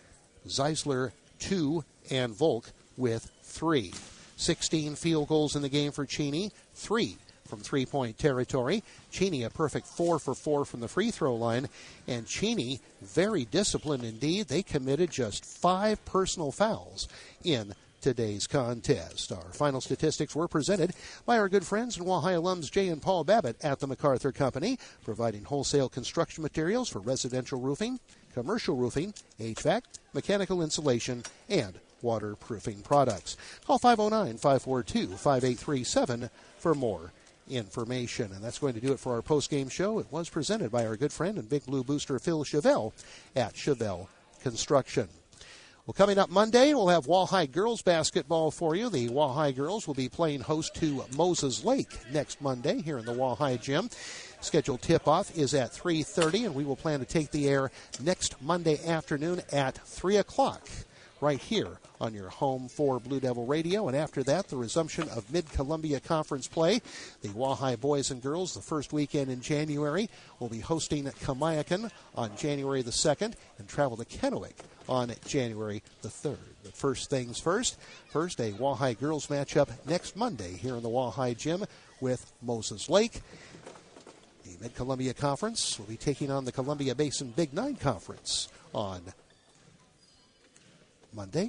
Zeisler two, and Volk with three. sixteen field goals in the game for Cheney, three from three-point territory. Cheney a perfect four for four from the free throw line, and Cheney very disciplined indeed. They committed just five personal fouls in today's contest. Our final statistics were presented by our good friends and Wahai alums Jay and Paul Babbitt at the MacArthur Company, providing wholesale construction materials for residential roofing, commercial roofing, H V A C, mechanical insulation, and waterproofing products. Call five oh nine, five four two, five eight three seven for more information. And that's going to do it for our post-game show. It was presented by our good friend and Big Blue booster Phil Chevelle at Chevelle Construction. Well, coming up Monday, we'll have Wahai girls basketball for you. The Wahai girls will be playing host to Moses Lake next Monday here in the Wahai Gym. Scheduled tip-off is at three thirty, and we will plan to take the air next Monday afternoon at three o'clock right here on your home for Blue Devil Radio. And after that, the resumption of Mid-Columbia Conference play. The Wahai boys and girls, the first weekend in January, will be hosting Kamiakin on January the second and travel to Kennewick on January the third. But first things first, first a Wahai girls matchup next Monday here in the Wahai Gym with Moses Lake. The Mid-Columbia Conference will be taking on the Columbia Basin Big Nine Conference on Monday.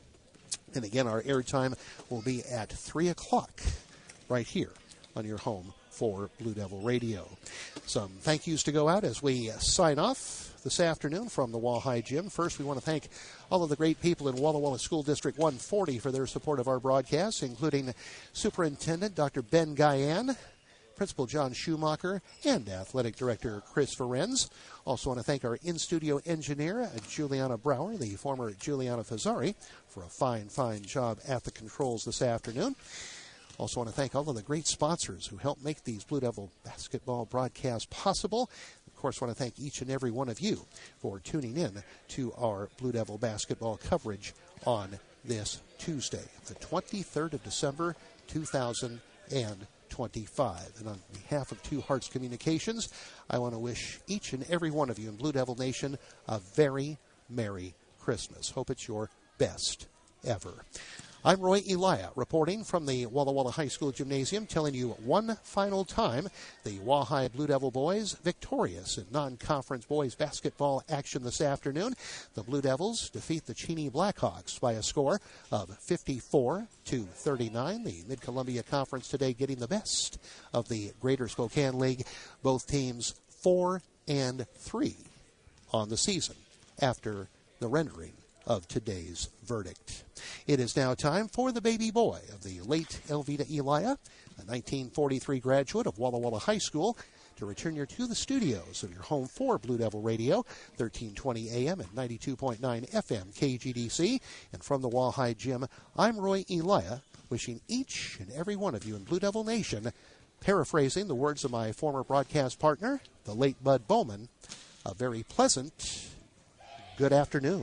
And again, our airtime will be at three o'clock right here on your home for Blue Devil Radio. Some thank yous to go out as we sign off this afternoon from the Wahai Gym. First, we want to thank all of the great people in Walla Walla School District one forty for their support of our broadcast, including Superintendent Doctor Ben Guyan, Principal John Schumacher, and Athletic Director Chris Ferenz. Also want to thank our in-studio engineer, Juliana Brower, the former Juliana Fazzari, for a fine, fine job at the controls this afternoon. Also want to thank all of the great sponsors who help make these Blue Devil basketball broadcasts possible. Of course, want to thank each and every one of you for tuning in to our Blue Devil basketball coverage on this Tuesday, the twenty-third of December, two thousand twenty-five. And on behalf of Two Hearts Communications, I want to wish each and every one of you in Blue Devil Nation a very Merry Christmas. Hope it's your best ever. I'm Roy Elia, reporting from the Walla Walla High School Gymnasium, telling you one final time the Wahai Blue Devil boys victorious in non-conference boys basketball action this afternoon. The Blue Devils defeat the Cheney Blackhawks by a score of fifty-four to thirty-nine. The Mid-Columbia Conference today getting the best of the Greater Spokane League. Both teams four and three on the season after the rendering of today's verdict. It is now time for the baby boy of the late Elvita Elia, a nineteen forty-three graduate of Walla Walla High School, to return you to the studios of your home for Blue Devil Radio, thirteen twenty A M and ninety-two point nine F M K G D C. And from the Wahai Gym, I'm Roy Elia, wishing each and every one of you in Blue Devil Nation, paraphrasing the words of my former broadcast partner, the late Bud Bowman, a very pleasant good afternoon.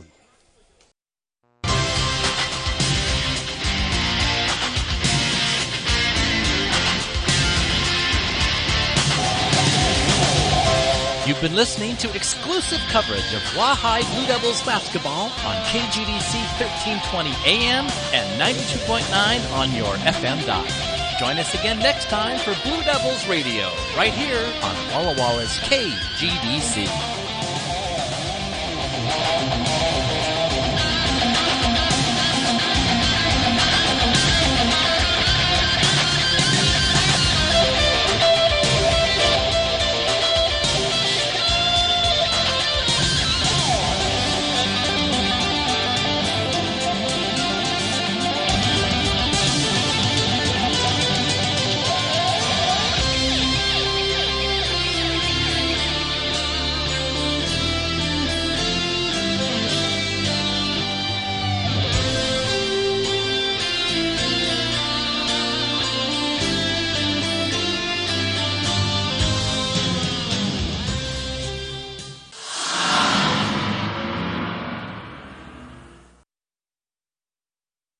You've been listening to exclusive coverage of Wahai Blue Devils basketball on K G D C thirteen twenty A M and ninety-two point nine on your F M dial. Join us again next time for Blue Devils Radio, right here on Walla Walla's K G D C.